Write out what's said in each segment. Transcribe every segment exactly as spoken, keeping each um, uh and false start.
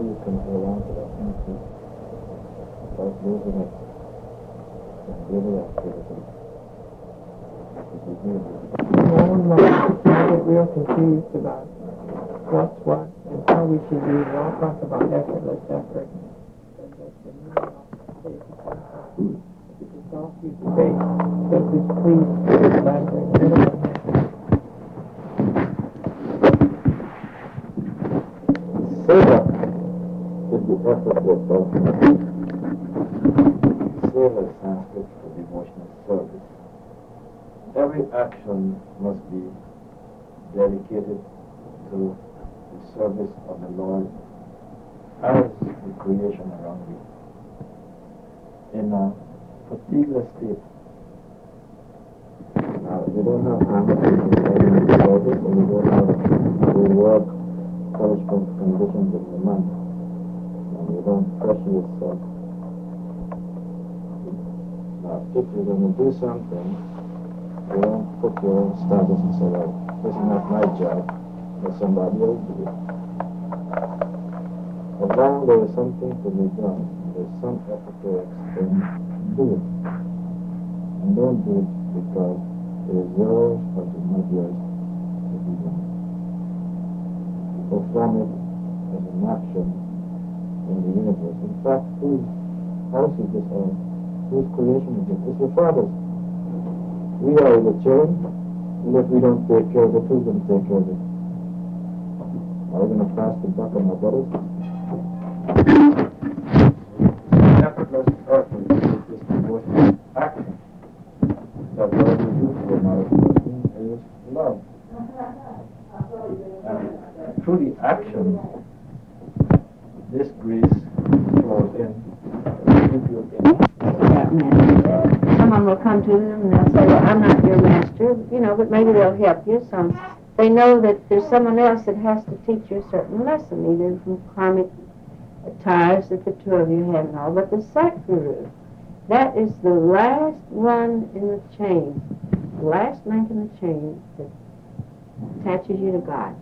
you can hold on to that innocence without losing it in daily activity. My own life, I get real confused about what's what and how we should use it. I'll talk about effortless effort. It's all through space. So please, please elaborate a little on that. Seva is the effortless ultimate. Seva is Sanskrit for devotional service. Every action must be dedicated to the service of the Lord as the creation around you. In a particular state. Now, you don't have ambition in serving the service, and you don't have to work punishment conditions in the month, and you don't pressure yourself. Now, if you're going to do something, you don't put your own status and say, well, this is not my job, let somebody else do it. As long as there is something to be done, there's some effort to expend, do it. And don't do it because it is yours or it is not yours to be done. Perform it as an action in the universe. In fact, whose house is this all? Whose creation is it? It's the Father's. We are the children, and if we don't take care of it, who's going to take care of it? Are we going to pass the buck on our brothers? Effortless effort is this devotional action that God will do for another person is love. And through the action, this grace flows in. Someone will come to them and they'll say, well, I'm not your master, you know, but maybe they'll help you. So they know that there's someone else that has to teach you a certain lesson, either from karmic ties that the two of you have and all. But the Satguru, that is the last one in the chain, the last link in the chain that attaches you to God.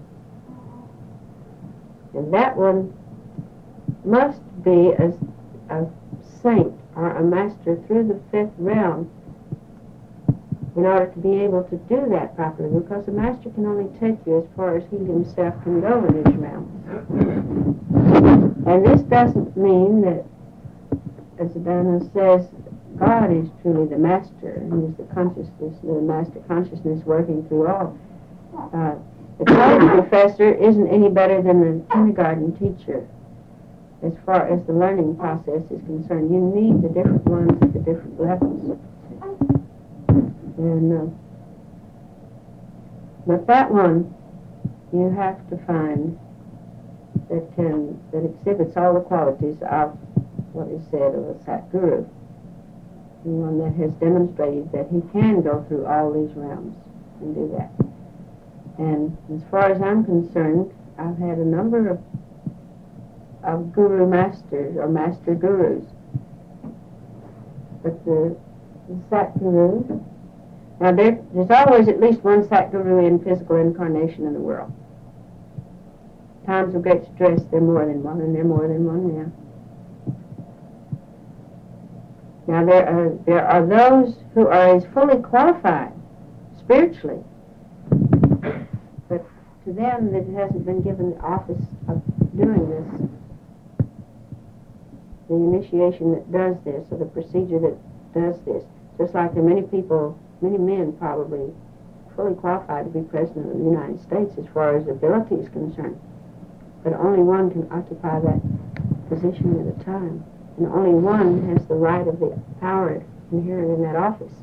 And that one must be a, a saint or a master through the fifth realm in order to be able to do that properly, because the master can only take you as far as he himself can go in these realms. And this doesn't mean that, as Adana says, God is truly the master, and is the consciousness, the master consciousness working through all. Uh, the college professor isn't any better than the kindergarten teacher as far as the learning process is concerned. You need the different ones at the different levels. And, uh, but that one you have to find that can, that exhibits all the qualities of what is said of a Satguru. The one that has demonstrated that he can go through all these realms and do that. And as far as I'm concerned, I've had a number of of guru masters or master gurus. But the, the Satguru, now there, there's always at least one Satguru in physical incarnation in the world. Times of great stress, there are more than one, and there are more than one now. Now there are, there are those who are as fully qualified spiritually, but to them that hasn't been given the office of doing this, the initiation that does this, or the procedure that does this. Just like there are many people, many men probably fully qualified to be President of the United States as far as ability is concerned. But only one can occupy that position at a time. And only one has the right of the power inherent in that office.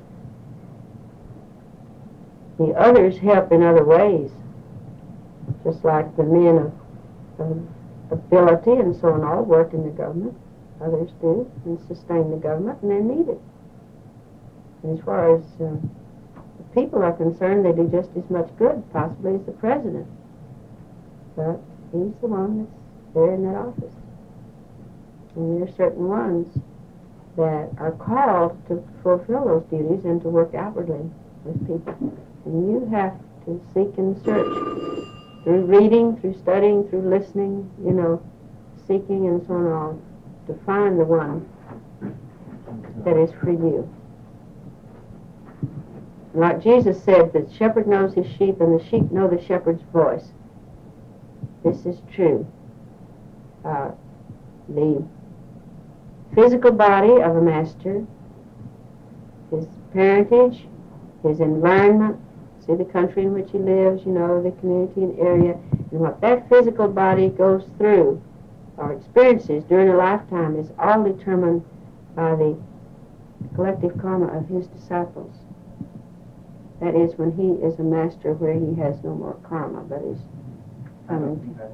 The others help in other ways, just like the men of, of ability and so on all work in the government. Others do, and sustain the government, and they're needed. And as far as uh, the people are concerned, they do just as much good, possibly, as the president. But he's the one that's there in that office. And there are certain ones that are called to fulfill those duties and to work outwardly with people. And you have to seek and search through reading, through studying, through listening, you know, seeking and so on, all, to find the one that is for you. Like Jesus said, the shepherd knows his sheep and the sheep know the shepherd's voice. This is true. Uh, the physical body of a master, his parentage, his environment, see the country in which he lives, you know, the community and area, and what that physical body goes through or experiences during a lifetime is all determined by the collective karma of his disciples. That is, when he is a master where he has no more karma, but is coming to.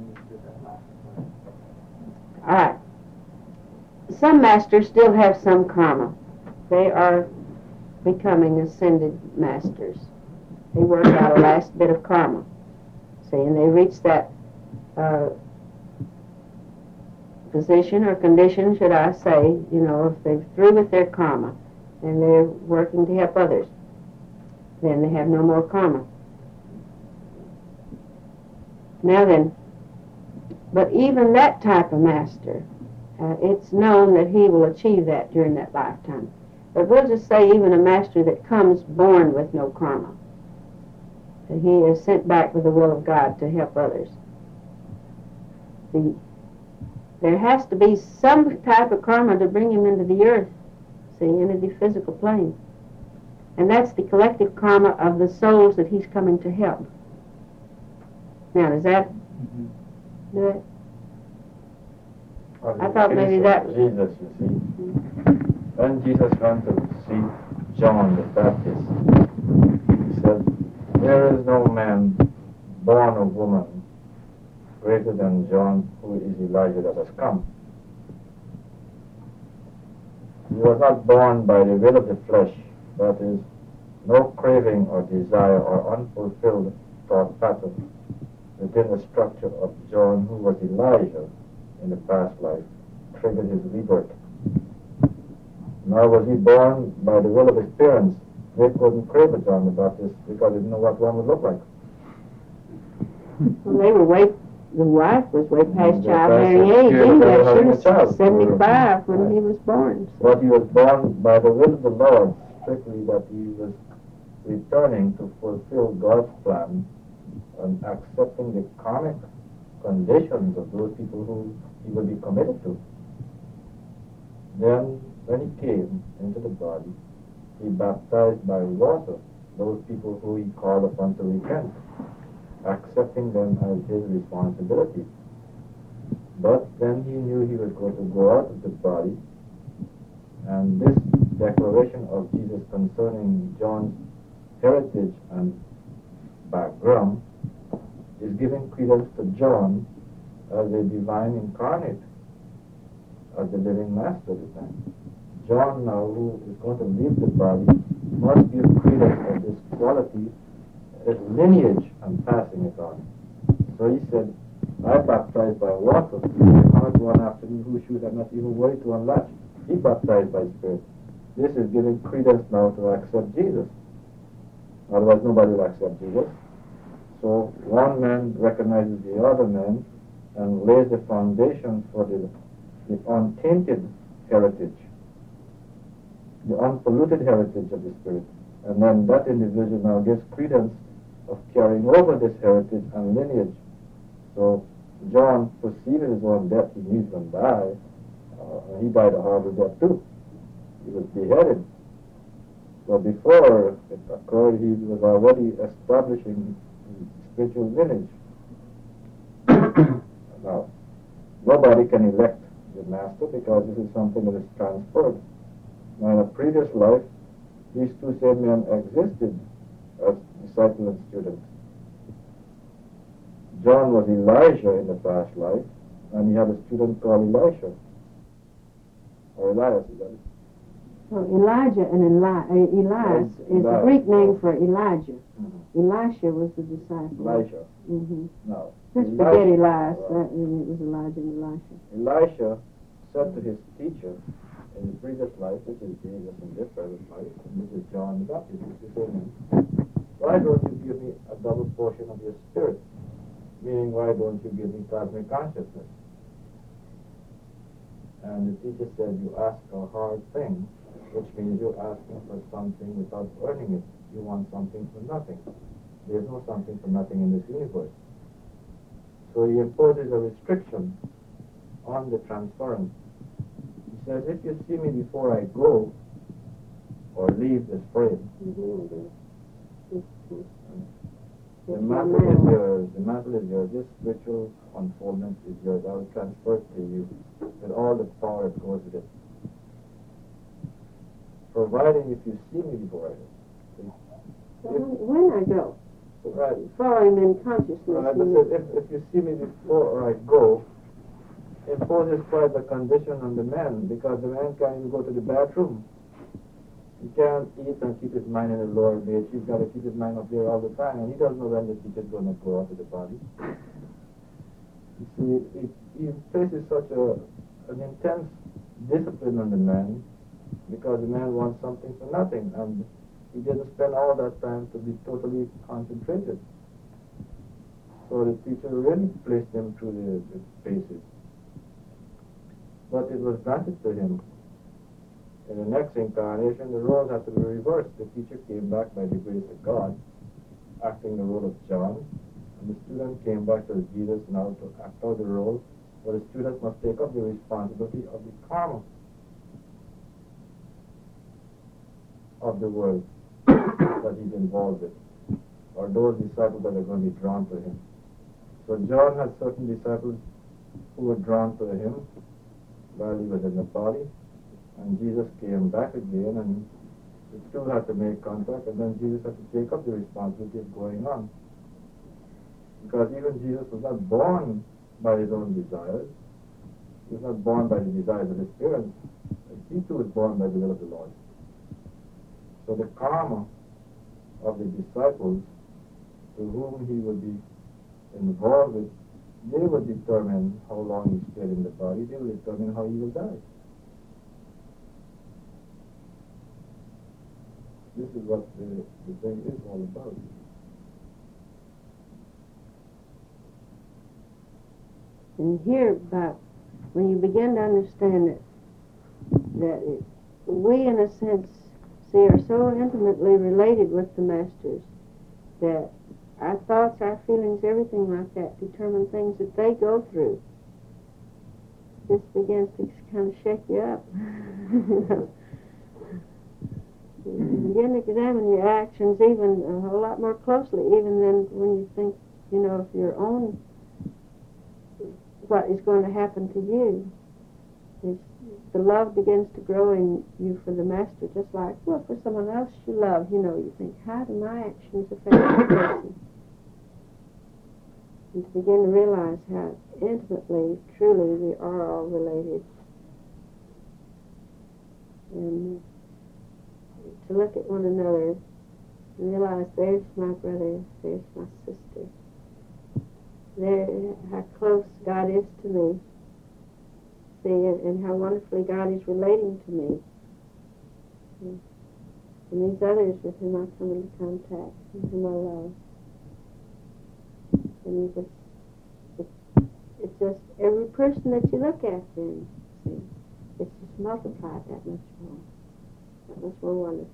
All right. Some masters still have some karma. They are becoming ascended masters. They work out a last bit of karma. See, and they reach that uh, position or condition, should I say, you know, if they're through with their karma and they're working to help others, then they have no more karma. Now then, but even that type of master, uh, it's known that he will achieve that during that lifetime. But we'll just say even a master that comes born with no karma, that he is sent back with the will of God to help others. The, there has to be some type of karma to bring him into the earth, see, into the physical plane. And that's the collective karma of the souls that he's coming to help. Now, does that mm-hmm. do it? Well, I thought maybe that... Jesus, you see. Mm-hmm. When Jesus went to see John the Baptist, he said, "There is no man born of woman greater than John, who is Elijah that has come. He was not born by the will of the flesh, that is, no craving or desire or unfulfilled thought pattern within the structure of John, who was Elijah in the past life, triggered his rebirth. Nor was he born by the will of his parents. They couldn't crave a John the Baptist because they didn't know what one would look like. Well, they were way, the wife was way past childbearing age anyway. She was seventy-five when he was born. So. But he was born by the will of the Lord, strictly that he was returning to fulfill God's plan and accepting the karmic conditions of those people who he will be committed to. Then, when he came into the body, he baptized by water those people who he called upon to repent, accepting them as his responsibility. But then he knew he was going to go out of the body, and this declaration of Jesus concerning John's heritage and background is giving credence to John as a divine incarnate, as the living master of the time. John now, who is going to leave the body, must give credence of this quality, its lineage, and passing it on. So he said, "I baptize by water. There cometh one after me whose shoes I'm not even worthy to unlatch. He baptized by Spirit." This is giving credence now to accept Jesus. Otherwise, nobody will accept Jesus. So one man recognizes the other man and lays the foundation for the, the untainted heritage, the unpolluted heritage of the Spirit. And then that individual now gives credence of carrying over this heritage and lineage. So John perceived his own death. He knew he was going to die. Uh, he died a horrible death too. He was beheaded. But before it occurred, he was already establishing spiritual lineage. Now, nobody can elect the master because this is something that is transferred. Now, in a previous life, these two same men existed as disciple and student. John was Elijah in the past life, and he had a student called Elisha. Or Elias, is that it? So Elijah and Eli- uh, Elias is the Greek name for Elijah. Mm-hmm. Elisha was the disciple. Elisha. Mm-hmm. No. Just forget Elias. Right. That, it was Elijah and Elisha. Elisha said to his teacher in the previous life, which is Jesus in this present life, and this is John the Baptist, which is the same name. Why don't you give me a double portion of your spirit? Meaning, why don't you give me cosmic consciousness? And the teacher said, you ask a hard thing, which means you're asking for something without earning it. You want something for nothing. There's no something for nothing in this universe. So he imposes a restriction on the transference. He says, if you see me before I go or leave this frame, the mantle is yours, the mantle is yours, this spiritual unfoldment is yours. I will transfer it to you with all the power that goes with it. Providing if you see me before I go. So when I go, right. before I'm in consciousness. Right, but if, if you see me before I go, imposes quite a condition on the man, because the man can't even go to the bathroom. He can't eat and keep his mind in the lower base. He's got to keep his mind up there all the time, and he doesn't know when the teacher's going to go out to the body. You see, it, he faces such a an intense discipline on the man, because the man wants something for nothing, and he didn't spend all that time to be totally concentrated. So the teacher really placed him through the, the paces. But it was granted to him. In the next incarnation, the roles had to be reversed. The teacher came back by the grace of God, acting the role of John, and the student came back to Jesus now to act out the role, but the student must take up the responsibility of the karma of the world that he's involved with, or those disciples that are going to be drawn to him. So John had certain disciples who were drawn to him while he was in the body, and Jesus came back again, and the two had to make contact, and then Jesus had to take up the responsibility of going on. Because even Jesus was not born by his own desires. He was not born by the desires of his parents. He too was born by the will of the Lord. So the karma of the disciples to whom he would be involved with, they would determine how long he stayed in the body. They will determine how he will die. This is what the, the thing is all about. And here, but when you begin to understand it, that it, we, in a sense, see, are so intimately related with the masters that our thoughts, our feelings, everything like that determine things that they go through. This begins to kind of shake you up. You know? You begin to examine your actions even a whole lot more closely, even than when you think, you know, of your own, what is going to happen to you. It's, the love begins to grow in you for the master, just like, well, for someone else you love, you know, you think, how do my actions affect that person? And to begin to realize how intimately, truly, we are all related. And to look at one another and realize, there's my brother, there's my sister. There, how close God is to me. See, and, and how wonderfully God is relating to me. And, and these others with whom I come into contact, and whom I love. And you just, it's, it's just every person that you look at then, see, it's just multiplied that much more. That much more wonderful.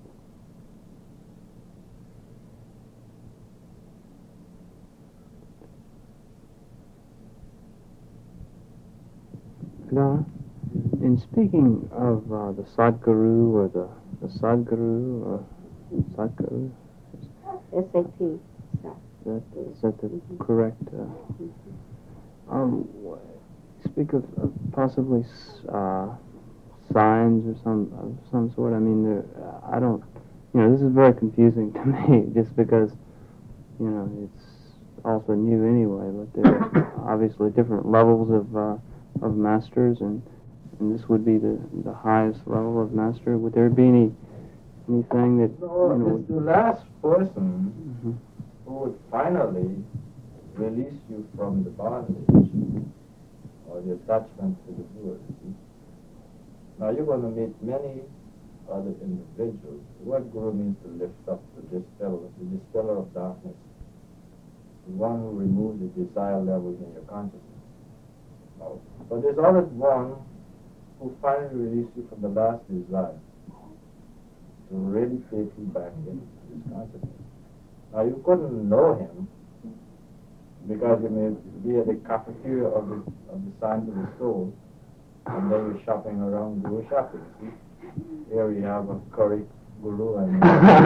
Now, in speaking of uh, the Sadguru or the, the Sadguru or Sadguru, S A T. That, is that the mm-hmm. correct? Uh, mm-hmm. um, speak of, of possibly uh, signs or some of some sort. I mean, there, I don't. You know, this is very confusing to me, just because, you know, it's also new anyway. But there are obviously different levels of uh, of masters, and and this would be the the highest level of master. Would there be any anything that no, you know? It's the last person mm-hmm. who would finally release you from the bondage or the attachment to the doer. Now you're going to meet many other individuals. The word guru means to lift up, the dispel, the dispeller of darkness, the one who removes the desire levels in your consciousness. Now, but there's always one who who finally released you from the last desire to really take you back into this consciousness. Now, you couldn't know him because you may be at the cafeteria of the, of the Science of the Soul, and then you're shopping around Guru shopping. See? Here we have a curry guru and,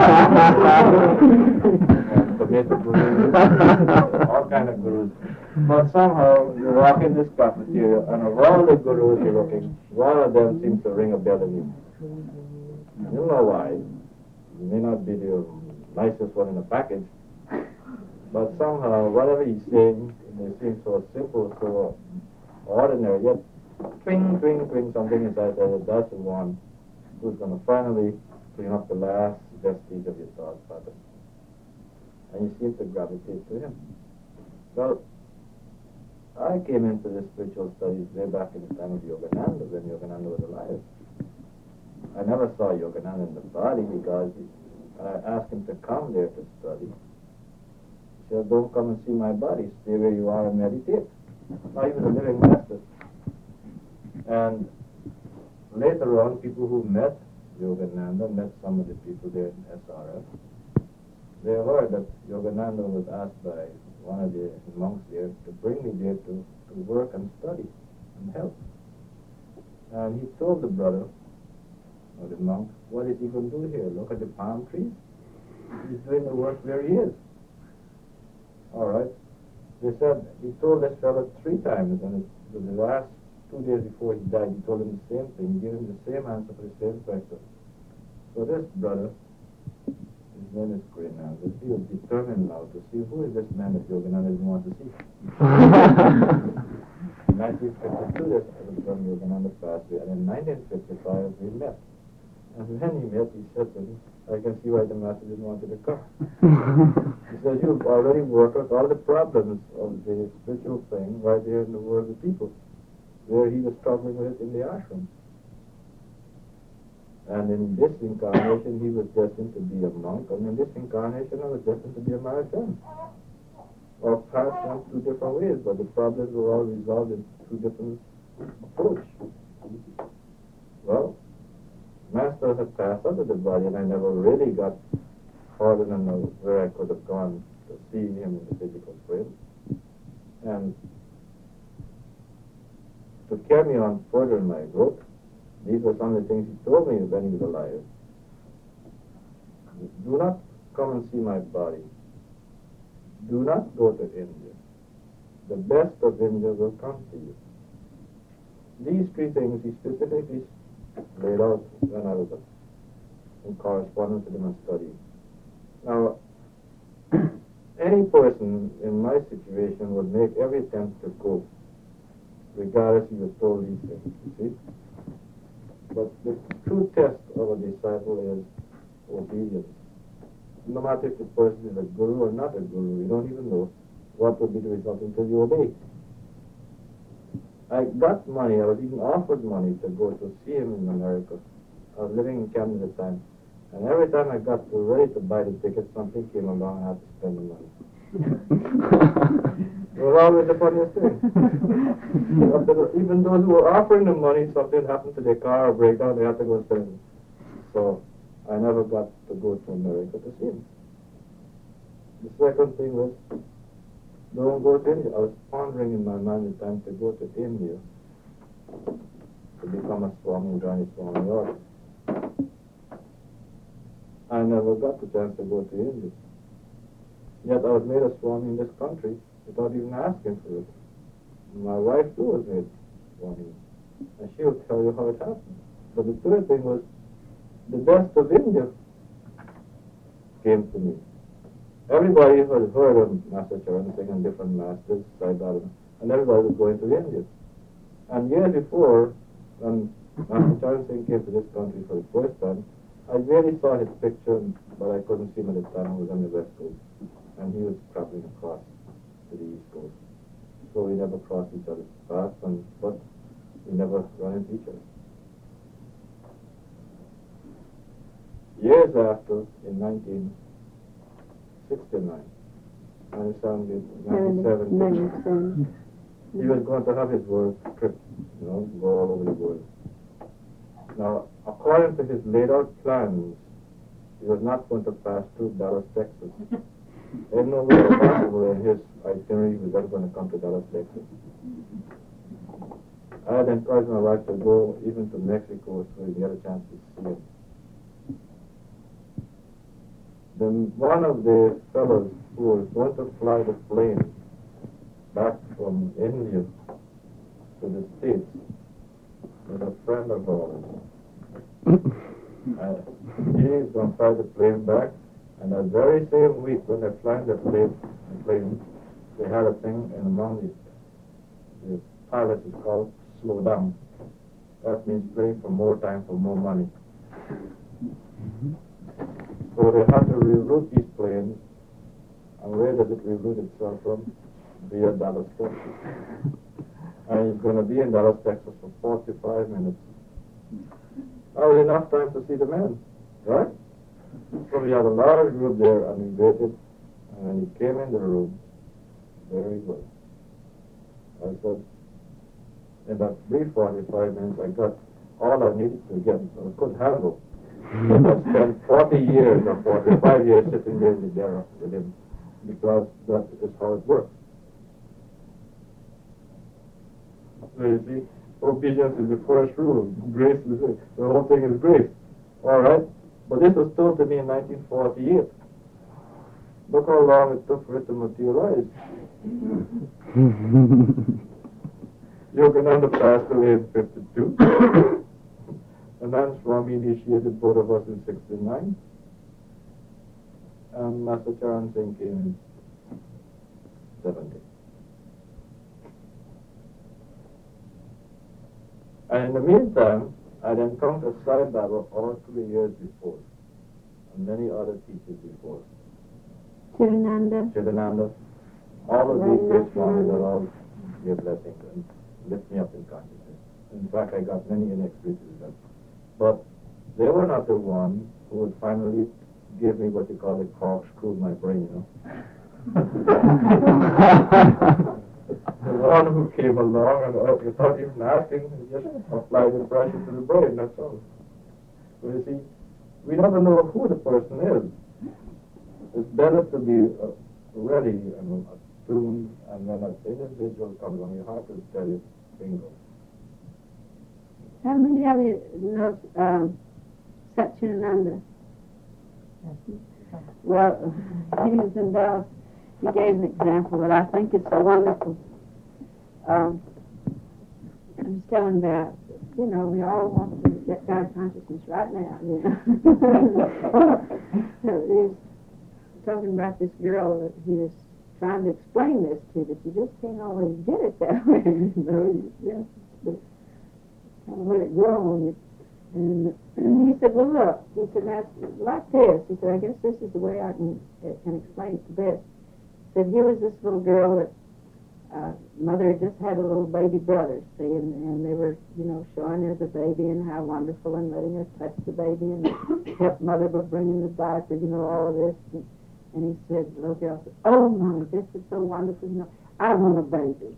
and tomato guru, all kind of gurus. But somehow you walk in this cafeteria, and of all the gurus you're looking, one of them seems to ring a bell in you. You don't know why. It may not be the nicest one in the package, but somehow whatever he's saying, it seems so simple, so ordinary, yet twing, twing, twing, something inside there, that's the one who's going to finally clean up the last vestige of your thought pattern. And you seem to gravitate to him. Well, I came into the spiritual studies way back in the time of Yogananda, when Yogananda was alive. I never saw Yogananda in the body because he, I asked him to come there to study. He said, don't come and see my body, stay where you are and meditate. Now he was a living master. And later on, people who met Yogananda, met some of the people there in S R F, they heard that Yogananda was asked by one of the monks there to bring me there to, to work and study and help. And he told the brother, or the monk, what is he going to do here? Look at the palm trees? He's doing the work where he is. All right. They said, he told this fellow three times, and it was the last two days before he died, he told him the same thing. He gave him the same answer for the same question. So this brother, his name is Grenanda, he was determined now to see who is this man that Yogananda didn't want to see. In nineteen fifty-two, this was when Yogananda passed away, and in nineteen fifty-five, we met. And when he met, he said to me, I can see why the master didn't want you to come. He says, you've already worked out all the problems of the spiritual thing right there in the world of people, where he was struggling with it in the ashram. And in this incarnation, he was destined to be a monk, and in this incarnation, I was destined to be a Maharajan. Or passed on two different ways, but the problems were all resolved in two different approaches. Well, Master had passed out of the body, and I never really got further than where I could have gone to see him in the physical frame. And to carry me on further in my growth, these were some of the things he told me when he was alive. Do not come and see my body. Do not go to India. The best of India will come to you. These three things he specifically laid out when I was in correspondence with him and studying. Now, any person in my situation would make every attempt to go, regardless he was told these things, you see. But the true test of a disciple is obedience. No matter if the person is a guru or not a guru, you don't even know what will be the result until you obey. I got money, I was even offered money to go to see him in America. I was living in Canada at the time. And every time I got to ready to buy the ticket, something came along and I had to spend the money. It was always the funniest thing. Even those who were offering the money, something happened to their car or break down, they had to go spend it. So I never got to go to America to see him. The second thing was, don't go to India. I was pondering in my mind the time to go to India to become a Swami, Johnny Swami order. I never got the chance to go to India. Yet I was made a Swami in this country without even asking for it. My wife too was made Swami. And she will tell you how it happened. But the third thing was, the best of India came to me. Everybody had heard of Master Charan Singh and different masters, and everybody was going to India. And years before, when Master Charan Singh came to this country for the first time, I really saw his picture, but I couldn't see him at the time. He was on the west coast, and he was traveling across to the east coast. So we never crossed each other's paths, and, but we never ran into each other. Years after, in nineteen sixty-nine, nineteen seventy, he was going to have his world trip, you know, go all over the world. Now, according to his laid out plans, he was not going to pass through Dallas, Texas. There's no way possible in his itinerary he was ever going to come to Dallas, Texas. I had encouraged my wife to go even to Mexico so we get a chance to see him. Then one of the fellows who was going to fly the plane back from India to the States was a friend of ours. Uh, he's going to fly the plane back, and that very same week when they're flying the plane, the plane they had a thing, and among the, the pilots is called slow down. That means playing for more time, for more money. So they had to reroute these planes, and where does it reroute itself from? Via Dallas, Texas. And it's going to be in Dallas, Texas for forty-five minutes. That was enough time to see the man, right? So we had a large group there, and we waited, and when he came in the room, there he was. I said, in that brief forty-five minutes, I got all I needed to get, I could handle. I spent forty years or forty-five years sitting there with, there with him, because that is how it works. So you see, obedience is the first rule. Grace is it. The whole thing is grace. All right? But this was told to me in nineteen forty-eight. Look how long it took for it to materialize. Yogananda passed away in fifty-two. And then Swami initiated both of us in sixty-nine. And Master Charan Singh came in seventy. And in the meantime, I'd encountered Sai Baba all three years before, and many other teachers before. Chidananda. Chidananda. All of these great Swamis are all gave blessings and lift me up in consciousness. In fact, I got many inexperienced with them. But they were not the ones who would finally give me what you call a corkscrew in my brain, you know. The one who came along and uh, without even asking, just applied the pressure to the brain, that's all. So you see, we never know who the person is. It's better to be uh, ready and attuned, and when an individual comes on, your heart will tell you, bingo. How many of you know um, Satchidananda? Well, he was in Dallas. He gave an example that I think is so wonderful. Um, I was telling that, you know, we all want to get God consciousness right now, you know. He was talking about this girl that he was trying to explain this to, that you just can't always get it that way, you know. You just kind of let it grow on you. And, and he said, well, look, he said, that's like this. He said, I guess this is the way I can, uh, can explain it the best. He said, here was this little girl that uh, mother had just had a little baby brother, see, and, and they were, you know, showing her the baby and how wonderful and letting her touch the baby and help mother by bringing the diaper, you know, all of this. And, and he said, the little girl said, oh, Mommy, this is so wonderful, you know, I want a baby.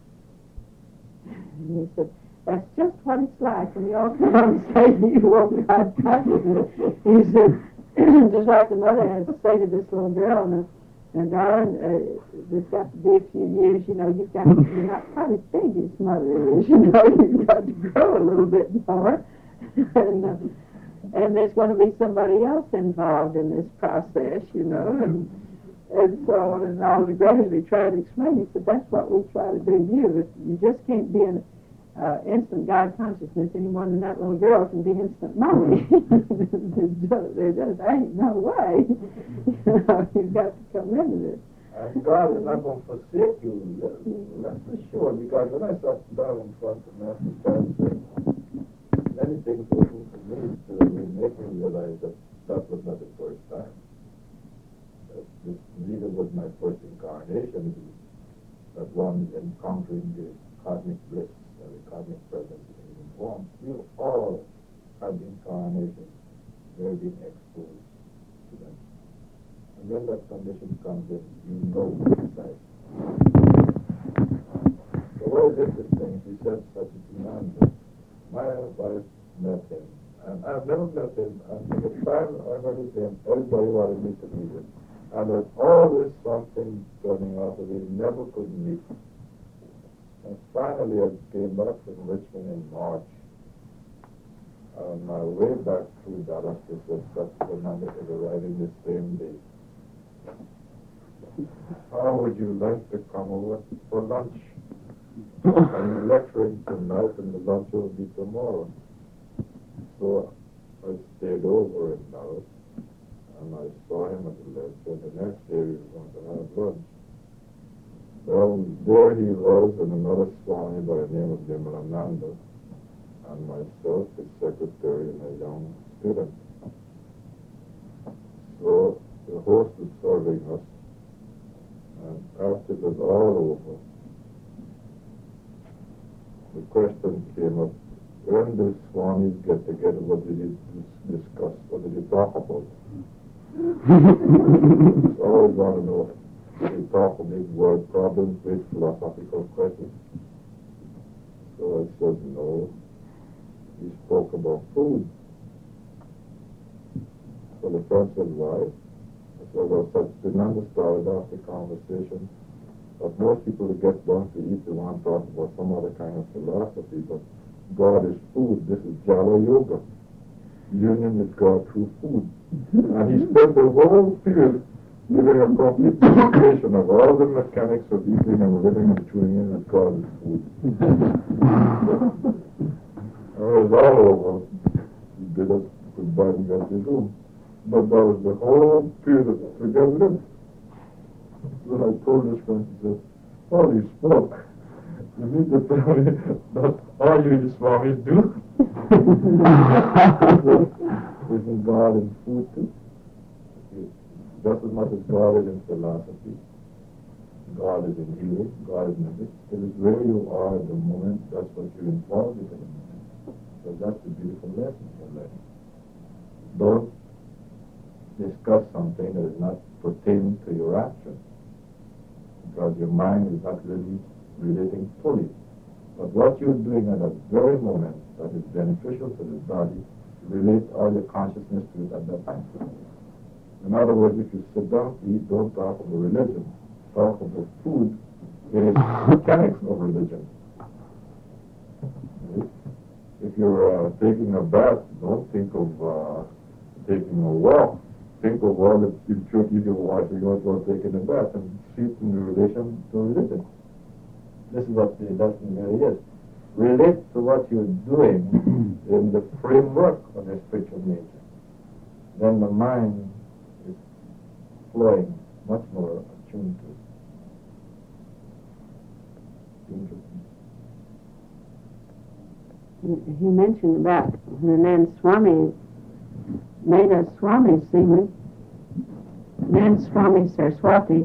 And he said, that's just what it's like when you all come and say you want God consciousness. He said, just like the mother has to say to this little girl, and, and darling, uh, there's got to be a few years, you know, you've got to, you're not quite as big as mother is, you know, you've got to grow a little bit more. and, uh, and there's going to be somebody else involved in this process, you know, and, and so on and all. To gradually try to explain, he said, that's what we try to do you. You just can't be an Uh, instant God consciousness any more than that little girl can be instant mommy. There just ain't no way. You know, you've got to come into this. And God is not going to forsake you, that's for sure, because when I sat down in front of Master Charan Singh, many things opened for me to make me realize that that was not the first time. That this neither was my first incarnation, that one encountering the cosmic bliss. The cosmic presence in human form. We all have incarnations where we've been exposed to them. And when that condition comes in, you know inside. So what is this thing? He said such a man. My wife met him never met him. And by the time I met him, everybody wanted me to meet him. And there's always something turning out that we never could meet. And finally, I came back from Richmond in March. On my way back through Dallas, they said, Doctor Fernandez is arriving the same day. How would you like to come over for lunch? I'm lecturing tonight, and the lunch will be tomorrow. So I stayed over in Dallas, and I saw him at the lecture. The next day we were going to have lunch. Well, there he was, and another Swami by the name of Vimalananda, and myself, his secretary, and a young student. So the host was serving us, and after it was all over, the question came up, when the Swamis get together, what did you discuss? What did you talk about? It's always want to know, did you talk about word problems, big philosophical questions? So I said, no. We spoke about food. So the friend said, why? I said, well, such Fernandez started off the conversation. But most people who get done to eat, they want to talk about some other kind of philosophy, but God is food. This is Jala Yoga. Union with God through food. And he spent the whole period giving a complete description of all the mechanics of eating and living and chewing in with God is food. And it was all over. He bid us goodbye and got his room. But that was the whole period of together. When I told this friend, he said, oh, you spoke. You need to tell me that all you Swamis do. Isn't God in food too? Just as much as God is in philosophy, God is in healing, God is in everything. It is where you are at the moment, that's what you're involved with at the moment. So that's the beautiful lesson you're learning. Don't discuss something that is not pertaining to your action, because your mind is not really relating fully. But what you're doing at that very moment that is beneficial to the body, relate all your consciousness to it at that time. In other words, if you sit down to eat, don't talk about religion. Talk about food. It is mechanics of religion. If you're uh, taking a bath, don't think of uh, taking a walk. Think of all the impurities you're washing out while taking a bath and see it in relation to religion. This is what the lesson really is. Relate to what you're doing in the framework of your spiritual nature. Then the mind is flowing much more attuned to it. He mentioned about when Nan Swami made us Swami singing. Nan Swami Saraswati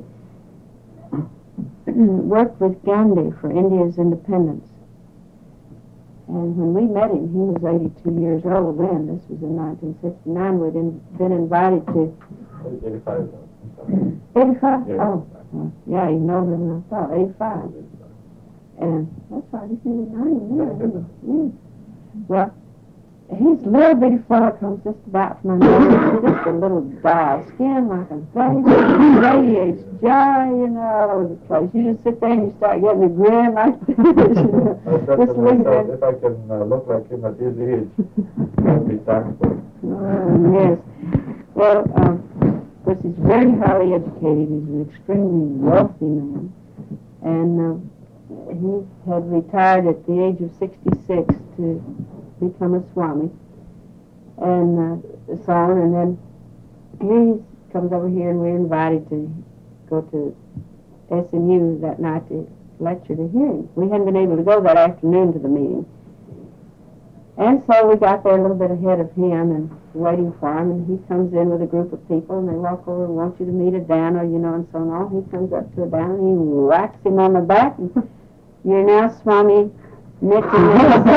worked with Gandhi for India's independence. And when we met him, he was eighty-two years old then. This was in nineteen sixty-nine. We'd in, been invited to... eighty-five. eighty-five? Yeah. Oh, well, yeah, he's older than I thought, eighty-five. And that's right, he's nearly ninety now, isn't he? Yeah. Well, he's a little bitty fellow, comes just about from under, just a little doll, skin like a baby, radiates joy, you know, all over the place. You just sit there and you start getting a grin like this, you know. I said Just to myself, if I can uh, look like him at his age, I'll be thankful. Oh, yes. Well, um, of course, he's very highly educated. He's an extremely wealthy man. And uh, he had retired at the age of sixty-six to become a Swami. And uh, so on. And then he comes over here and we're invited to go to S M U that night to lecture to hear him. We hadn't been able to go that afternoon to the meeting. And so we got there a little bit ahead of him and waiting for him, and he comes in with a group of people, and they walk over and want you to meet a Dana, you know, and so on. He comes up to a Dana, and he whacks him on the back, and you're now Swami Nitin.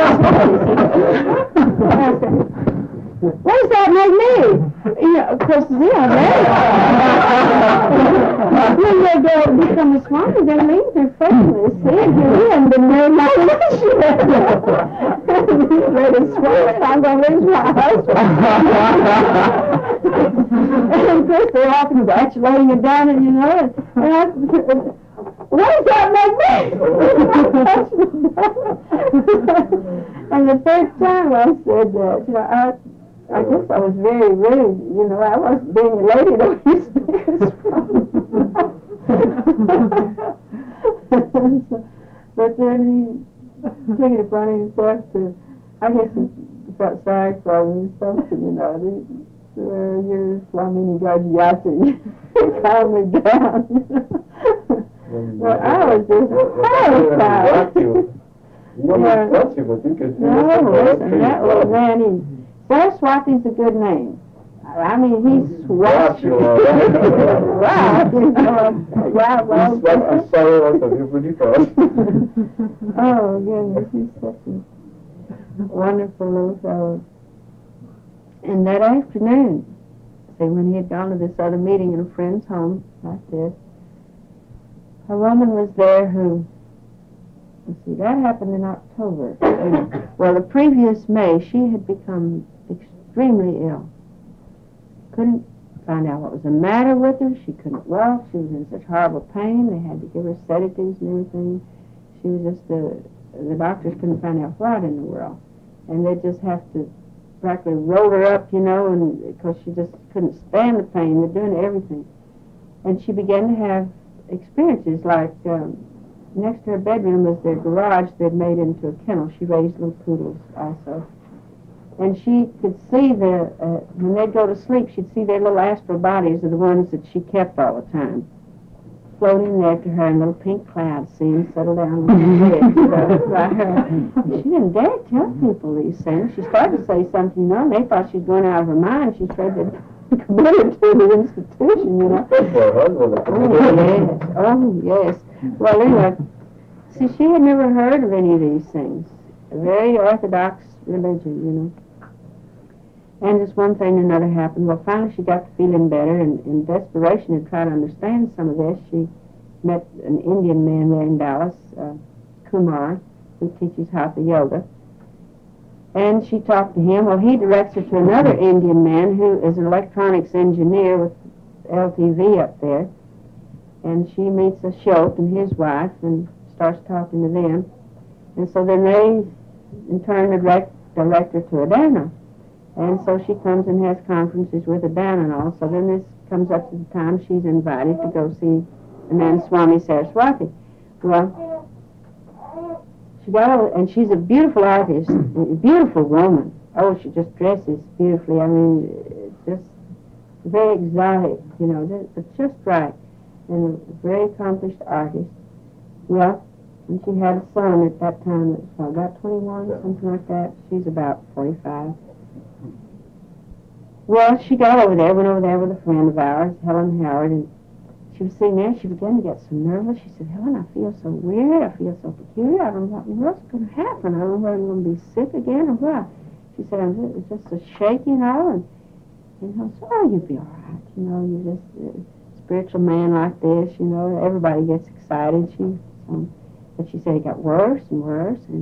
What does that make me? You know, of course, yeah, when they go become a Swami, they leave their family. See, and we haven't been married like this yet. Let us Swami, I I'm going to lose my husband. And of course they're all congratulating her down, and you know, and, and I, what does that make me? And the third time I said that, you know, I, I guess I was very rude. You know, I wasn't being a lady that we speak But then he took it upon himself to, I guess he felt sorry for me or something, you know. The, uh, you're Flamini Gargiati. Calm me down, you know. Well, I was just horrified. You don't Yeah. yeah. touch you, but you can No, listen, that old man, he, Saraswati's a good name. I mean, he's swat. you are. Right. You know, yeah, well. He's what I'm sorry out of you pretty fast. Oh, goodness, he's such a wonderful little fellow. And that afternoon, see, when he had gone to this other meeting in a friend's home, like this, a woman was there who, let's see, that happened in October. Well, the previous May, she had become extremely ill. Couldn't find out what was the matter with her. She couldn't walk. She was in such horrible pain. They had to give her sedatives and everything. She was just, the, the doctors couldn't find out what in the world. And they just have to practically roll her up, you know, and because she just couldn't stand the pain. They're doing everything. And she began to have experiences like um, next to her bedroom was their garage they'd made into a kennel. She raised little poodles also. And she could see the, uh, when they'd go to sleep, she'd see their little astral bodies are the ones that she kept all the time, floating there to her, and little pink clouds seemed settle down on her head. You know, by her. She didn't dare tell people these things. She started to say something, you know, and they thought she was going out of her mind. She tried to commit her to the institution, you know. Oh, yes. Oh, yes. Well, anyway, see, she had never heard of any of these things. A very orthodox religion, you know. And just one thing and another happened. Well, finally she got to feeling better, and in desperation to try to understand some of this, she met an Indian man there in Dallas, uh, Kumar, who teaches Hatha Yoga. And she talked to him. Well, he directs her to another Indian man who is an electronics engineer with L T V up there. And she meets Ashok and his wife and starts talking to them. And so then they, in turn, direct, direct her to Adana. And so she comes and has conferences with Adana and all. So then this comes up to the time she's invited to go see the man Swami Saraswati. Well, she got over, and she's a beautiful artist, a beautiful woman. Oh, she just dresses beautifully. I mean, just very exotic, you know, but just right. And a very accomplished artist. Well, and she had a son at that time that was about twenty-one, something like that. She's about forty-five. Well, she got over there, went over there with a friend of ours, Helen Howard, and she was sitting there. She began to get so nervous. She said, Helen, I feel so weird. I feel so peculiar. I don't know what, what's going to happen. I don't know whether I'm going to be sick again or what. She said, I'm just, it's just so shaky and all. And, and I said, oh, you'll be all right. You know, you're just a spiritual man like this. You know, everybody gets excited. She, um, but she said it got worse and worse. And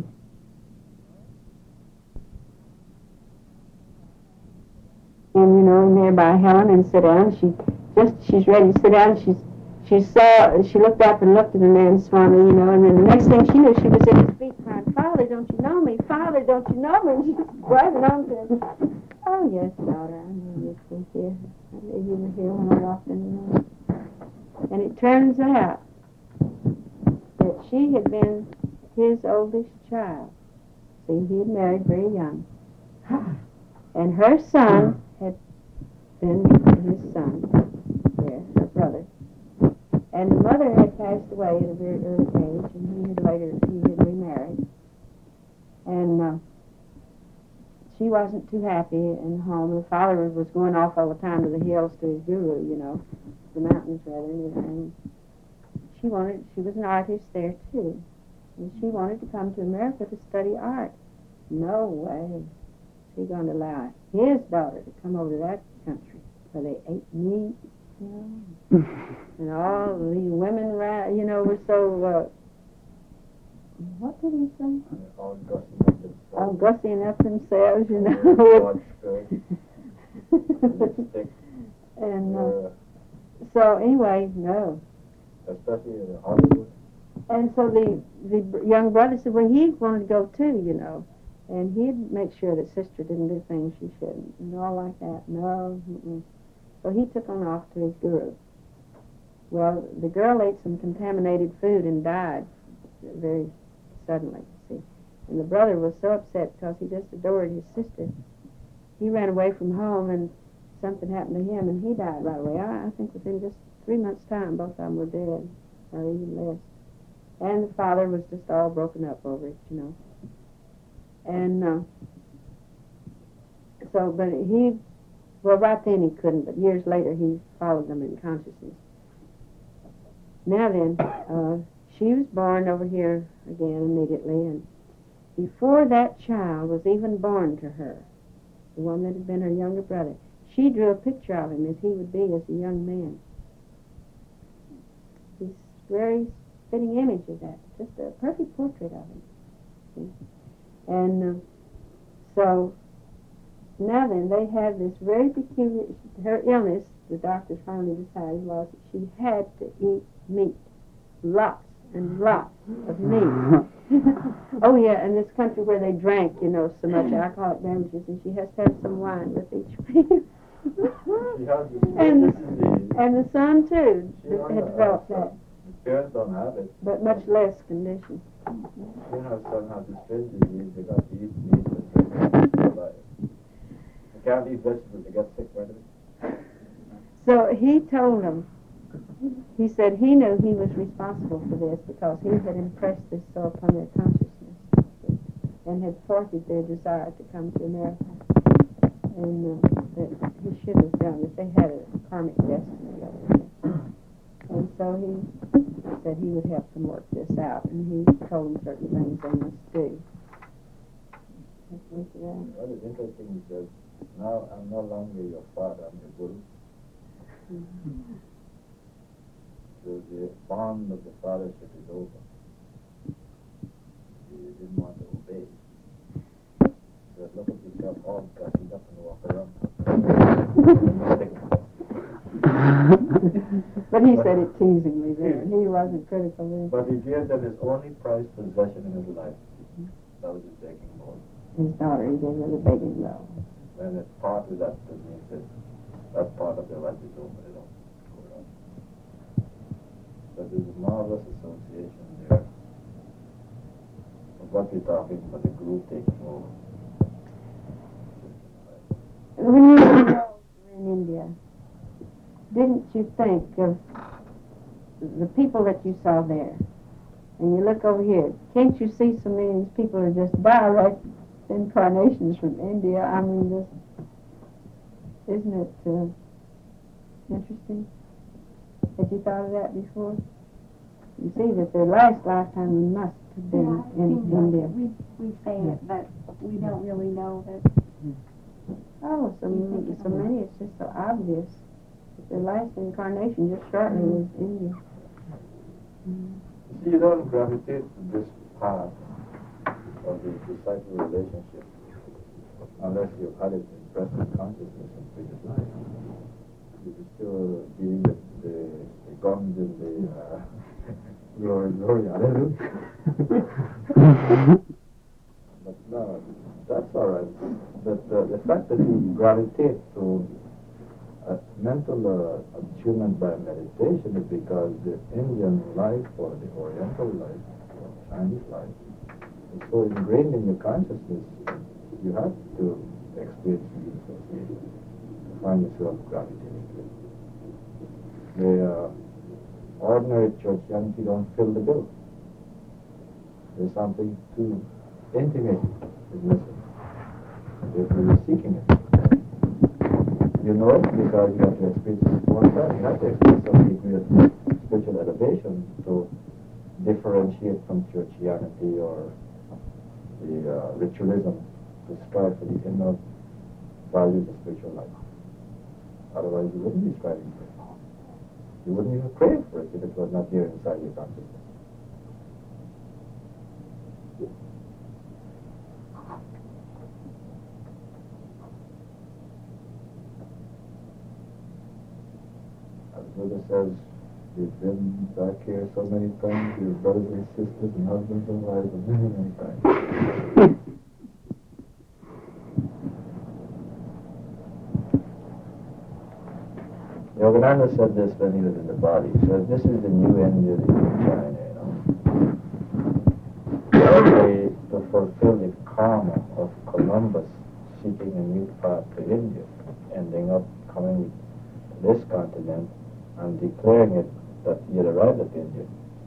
And, you know, and there by Helen and sit down. She just, she's ready to sit down. She's, she saw, she looked up and looked at the man Swami, you know, and then the next thing she knew, she was at his feet crying, Father, don't you know me? Father, don't you know me? And she was grabbing on to him. Oh, yes, daughter, I knew you'd be here. I knew you were here when I walked in the room. And it turns out that she had been his oldest child. See, he had married very young. And her son had been his son, there, her brother. And the mother had passed away at a very early age, and he had later, he had remarried. And uh, she wasn't too happy in home. The father was going off all the time to the hills to his guru, you know, the mountains rather, and she wanted, she was an artist there too. And she wanted to come to America to study art. No way. She's going to allow his daughter to come over to that country where they ate meat, you know, and all these women, you know, were so, uh, what did he say? All gossip. Oh, all gussying up themselves, you know. Lipstick. And uh, uh, so anyway, no. especially in Hollywood. And so the the br- young brother said, well, he wanted to go too, you know, and he'd make sure that sister didn't do things she shouldn't, and all like that. No. Mm-mm. So he took on off to his guru. Well, the girl ate some contaminated food and died very suddenly, see. And the brother was so upset because he just adored his sister. He ran away from home, and something happened to him, and he died right away. I, I think within just three months' time, both of them were dead, or even less. And the father was just all broken up over it, you know. And uh, so, but he, well, right then he couldn't, but years later he followed them in consciousness. Now then, uh, she was born over here again immediately, and before that child was even born to her, the one that had been her younger brother, she drew a picture of him as he would be as a young man. He's a very fitting image of that, just a perfect portrait of him. See? And uh, so now then, they had this very peculiar, her illness, the doctors finally decided, was that she had to eat meat, lots and lots of meat. Oh yeah, in this country where they drank, you know, so much alcoholic beverages, and she has to have some wine with each meal. She has this and, disease. and the son too She that has had a- developed a- that, The parents don't have it. but much less condition. She and her son have this strange disease. They got to eat meat and drink life. They can't eat vegetables. They get sick right away. So he told them, he said he knew he was responsible for this because he had impressed this so upon their consciousness and had thwarted their desire to come to America. And uh, that he should have done, that they had a karmic destiny over there. And so he said he would help them work this out, and he told them certain things they must do. What is interesting is that now I'm no longer your father, I'm your guru. Mm-hmm. So the bond of the fathership is over. You didn't want to obey. So look at yourself all gassed up and walk around. But he said it teasingly then. He wasn't critical then. But he gave them his only prized possession in his life. That was his begging bowl. His daughter, he gave her the begging bowl. When it parted that to me, that that part of their life is over. They don't go around. But there's a marvelous association there of what we're talking about, the group taking over. When you were in India, didn't you think of the people that you saw there? And you look over here, can't you see so many of these people are just direct incarnations from India? I mean, just, isn't it uh, interesting? Had you thought of that before? You see that their last lifetime must have been Yeah, in it seems like India. We, we say it, but we don't really know that. Oh, so, m- so many, it's just so obvious. That their last incarnation just shortly was India. See, you don't gravitate to this path of the disciple relationship unless you've had it in present consciousness in previous life. You're still dealing with the, the guns and the uh, glory, glory, hallelujah. But no, that's all right. But uh, the fact that you gravitate to a mental uh, attunement by meditation is because the Indian life or the Oriental life or Chinese life is so ingrained in your consciousness, you have to experience the association to find yourself gravitating to it. The uh, ordinary churchianity don't fill the bill. There's something too intimate is missing. Therefore you're seeking it. You know it because you have to experience it one time. You have to experience some degree of spiritual elevation to differentiate from churchianity or the uh, ritualism to strive for the inner values of spiritual life. Otherwise you wouldn't be striving for it. You wouldn't even crave for it if it was not there inside your consciousness. Buddha says, we've been back here so many times, your brothers and sisters and husbands and wives, many, many times. Yogananda said this when he was in the body. He said, this is the new India in China, you know. Only to fulfill the karma of Columbus seeking a new path to India, ending up coming to this continent and declaring it that he had arrived at India.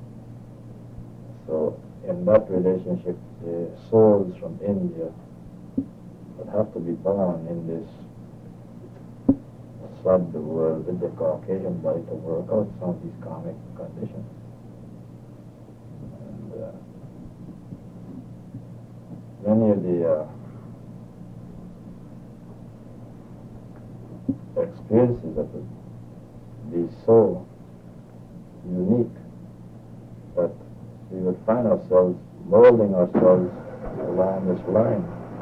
So in that relationship, the souls from India would have to be born in this flood the world with the Caucasian body to work out some of these karmic conditions. And uh, many of the uh, experiences that would be so unique that we would find ourselves molding ourselves along this line.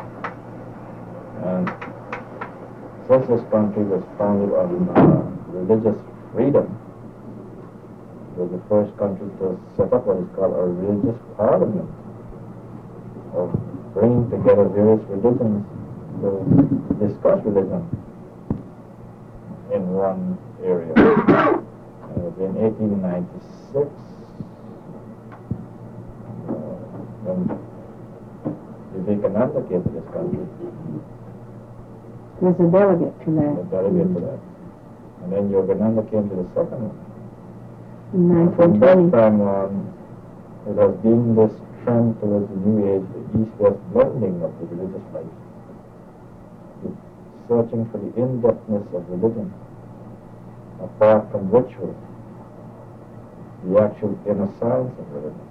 And since this country was founded on uh, religious freedom, it was the first country to set up what is called a religious parliament, of bringing together various religions to discuss religion in one area. And it was in eighteen ninety-six uh, when Vivekananda came to this country. Was a delegate to that. A delegate to that. And then Yogananda came to the second one. In And from nineteen that twenty. time on, it has been this trend towards the New Age, the East-West blending of the religious life, the searching for the in-depthness of religion, apart from ritual, the actual inner science of religion.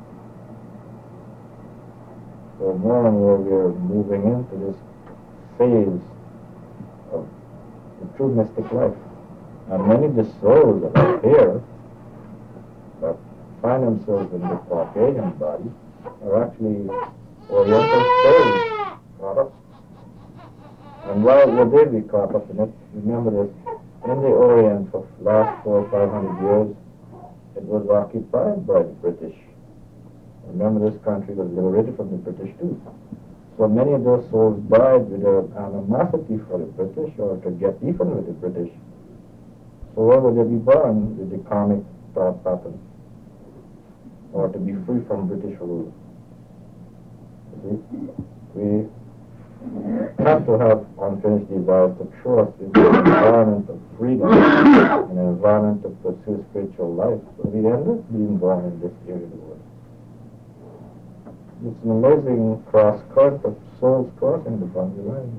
So more and more we are moving into this phase of the true mystic life. And many of the souls that are here, that find themselves in the Caucasian body, are actually Oriental souls caught up. And why would they be caught up in it? Remember this, in the Orient for the last four or five hundred years, it was occupied by the British. Remember, this country was liberated from the British too. So many of those souls died with an animosity for the British or to get even with the British. So where would they be born with the karmic thought pattern? Or to be free from British rule? You see? We have to have unfinished desires to throw us into an environment of freedom, an environment to pursue spiritual life. So we end up being born in this area of the world. It's an amazing cross current of souls crossing the boundary line.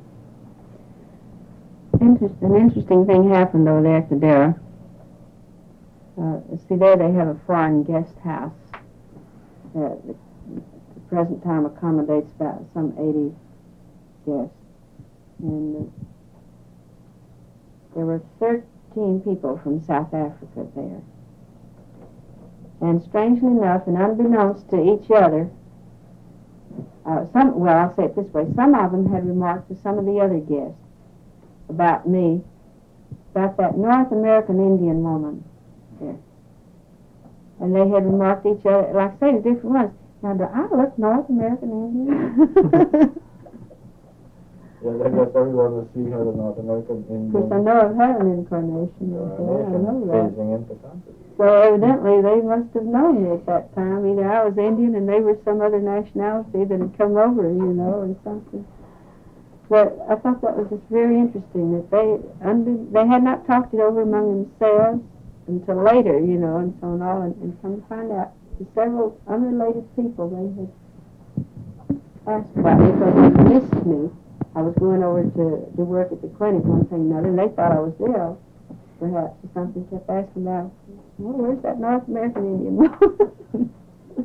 Interest, an interesting thing happened over there at the Dara. Uh, see, there they have a foreign guest house that at the present time accommodates about some eighty guests. And uh, there were thirteen people from South Africa there. And strangely enough, and unbeknownst to each other, Uh, some, well, I'll say it this way, some of them had remarked to some of the other guests about me, about that North American Indian woman there. And they had remarked to each other, like I say, the different ones. Now, do I look North American Indian? Yes, I guess everyone will see her the North American Indian. Because I know I've had an incarnation uh, with her, I know that. phasing into consciousness. So evidently they must have known me at that time. Either I was Indian and they were some other nationality that had come over, you know, or something. But I thought that was just very interesting that they under, they had not talked it over among themselves until later, you know, and so on all, and, and come to find out the several unrelated people they had asked about me because they missed me. I was going over to, to work at the clinic one thing or another, and they thought I was ill, perhaps, or something. Kept asking about, well, where's that North American Indian woman?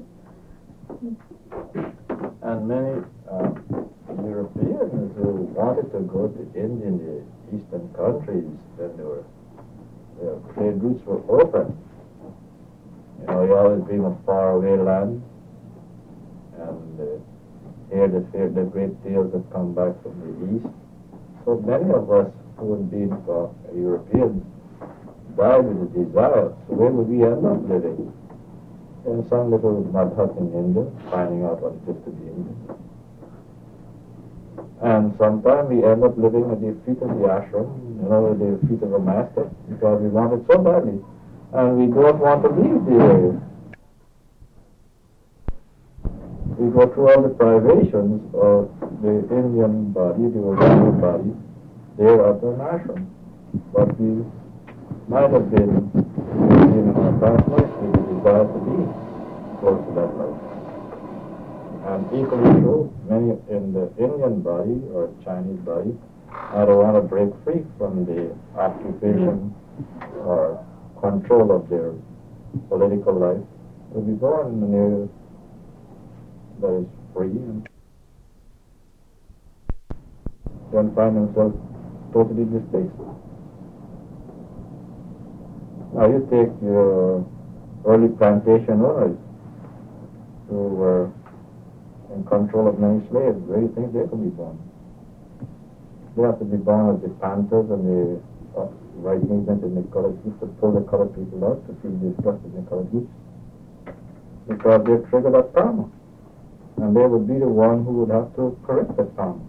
And many uh, Europeans who wanted to go to India, in the eastern countries, then they were, their trade routes were open. You know, you always dream of faraway land, and uh, hear the, the great tales that come back from the east. So many of us who had been uh, Europeans died with a desire, so where would we end up living? In some little mud hut in India, finding out what it is to be Indian. And sometimes we end up living at the feet of the ashram, you know, at the feet of a master, because we want it so badly. And we don't want to leave the area. We go through all the privations of the Indian body, the original body, there at an ashram. But we might have been in our past life with the desire to be close to that life. And equally true, many in the Indian body or Chinese body either want to break free from the occupation or control of their political life to be born in an area that is free and then find themselves totally displaced. Now you take your early plantation owners who were in control of many slaves. Where do you think they could be born? They have to be born as the Panthers and the uh, right movement in the colored groups to pull the colored people out to free the structure in the colored groups. Because they triggered that karma. And they would be the one who would have to correct that karma.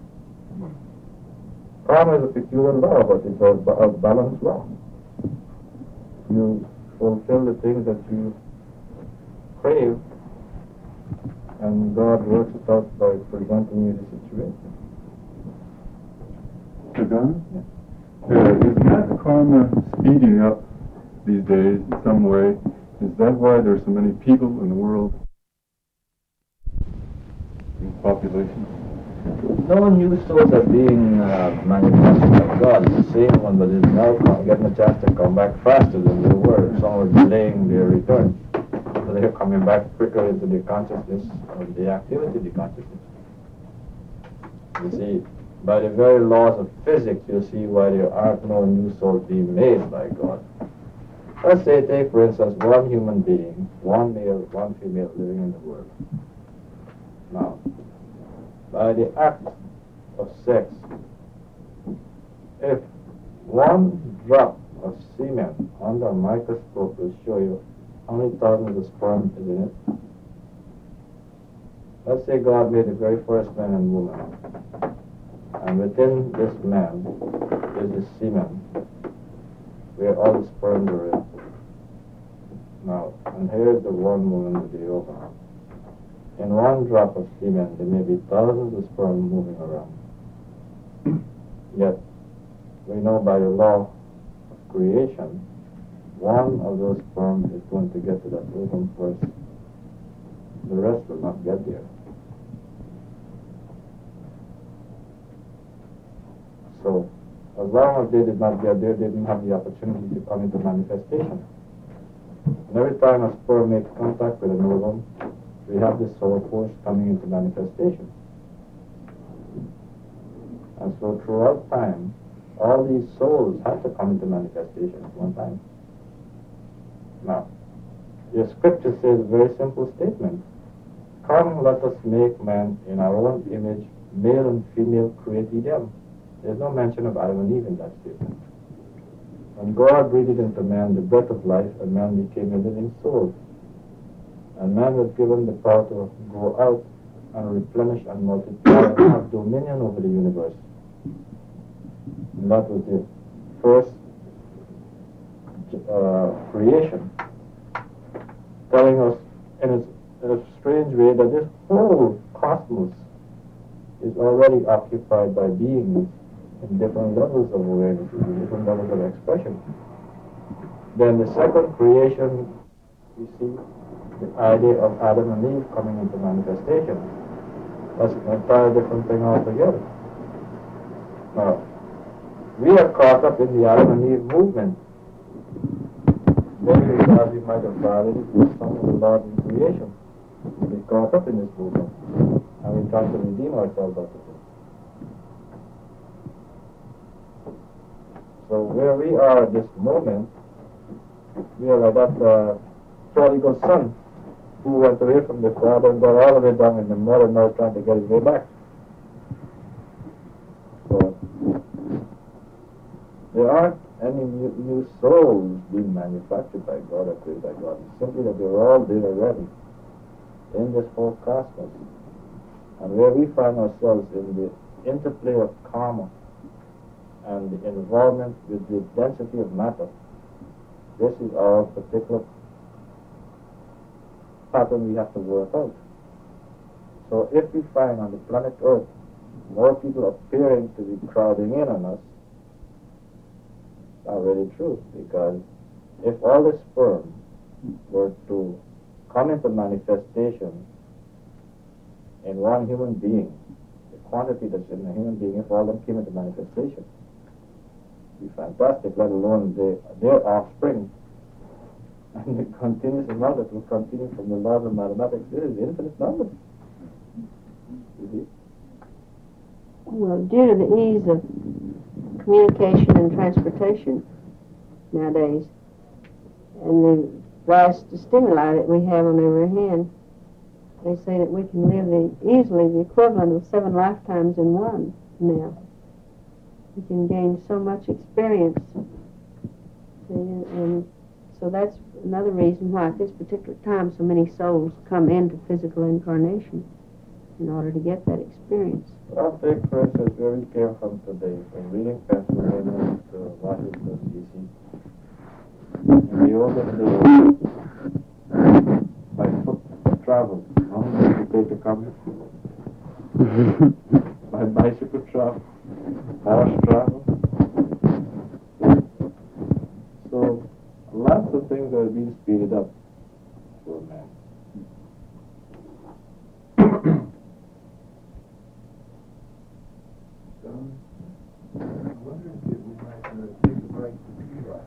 Karma is a peculiar law, but it's a, a balanced law. You fulfill the things that you crave, and God works it out by presenting you the situation. Sir John? Yeah. Uh, is not karma speeding up these days in some way? Is that why there's so many people in the world in population? No new souls are being uh, manifested by God. It's the same one, but it's now come, getting a chance to come back faster than they were. Some were delaying their return. So they're coming back quicker into the consciousness of the activity of the consciousness. You see, by the very laws of physics, you'll see why there aren't no new souls being made by God. Let's say, take for instance, one human being, one male, one female living in the world. Now, by the act of sex, if one drop of semen under a microscope will show you how many thousands of sperm is in it. Let's say God made the very first man and woman, and within this man is the semen, where all the sperm are in. Now, and here's the one woman with the ovum. In one drop of semen, there may be thousands of sperm moving around. Yet, we know by the law of creation, one of those sperm is going to get to that ovum first. The rest will not get there. So, as long as they did not get there, they didn't have the opportunity to come into manifestation. And every time a sperm makes contact with an ovum, we have this soul force coming into manifestation. And so throughout time, all these souls have to come into manifestation at one time. Now, your scripture says a very simple statement. Come, let us make man in our own image, male and female created them. There's no mention of Adam and Eve in that statement. When God breathed into man the breath of life, and man became a living soul. And man was given the power to go out and replenish and multiply and have dominion over the universe. And that was the first uh, creation, telling us in a, in a strange way that this whole cosmos is already occupied by beings in different levels of awareness, in different levels of expression. Then the second creation, we see the idea of Adam and Eve coming into manifestation. That's an entirely different thing altogether. Now, we are caught up in the Adam and Eve movement. Maybe because we might have violated some of the laws in creation. We're caught up in this movement, and we try to redeem ourselves out of it. So where we are at this moment, we are like that uh, prodigal son who went away from the father and got all the way down in the mud and now trying to get his way back. So there aren't any new, new souls being manufactured by God or created by God. It's simply that they're all there already in this whole cosmos. And where we find ourselves in the interplay of karma and the involvement with the density of matter, this is our particular pattern we have to work out. So if we find on the planet Earth more people appearing to be crowding in on us, not really true, because if all the sperm were to come into manifestation in one human being, the quantity that's in a human being, if all of them came into manifestation, it would be fantastic, let alone the, their offspring. And the continuous amount that will continue from the laws of mathematics, there is infinite numbers. You see? Well, due to the ease of communication and transportation nowadays, and the vast stimuli that we have on every hand, they say that we can live the, easily the equivalent of seven lifetimes in one now. We can gain so much experience. See, and, and so that's another reason why at this particular time so many souls come into physical incarnation in order to get that experience. I'll take, for instance, where we came from today, from Reading, Pennsylvania to Washington, D C In the olden days, by foot travel, how long did it take to come? By bicycle travel, horse travel. So, lots of things are being speeded up for man. I'm wondering if we might uh, take a break to be right.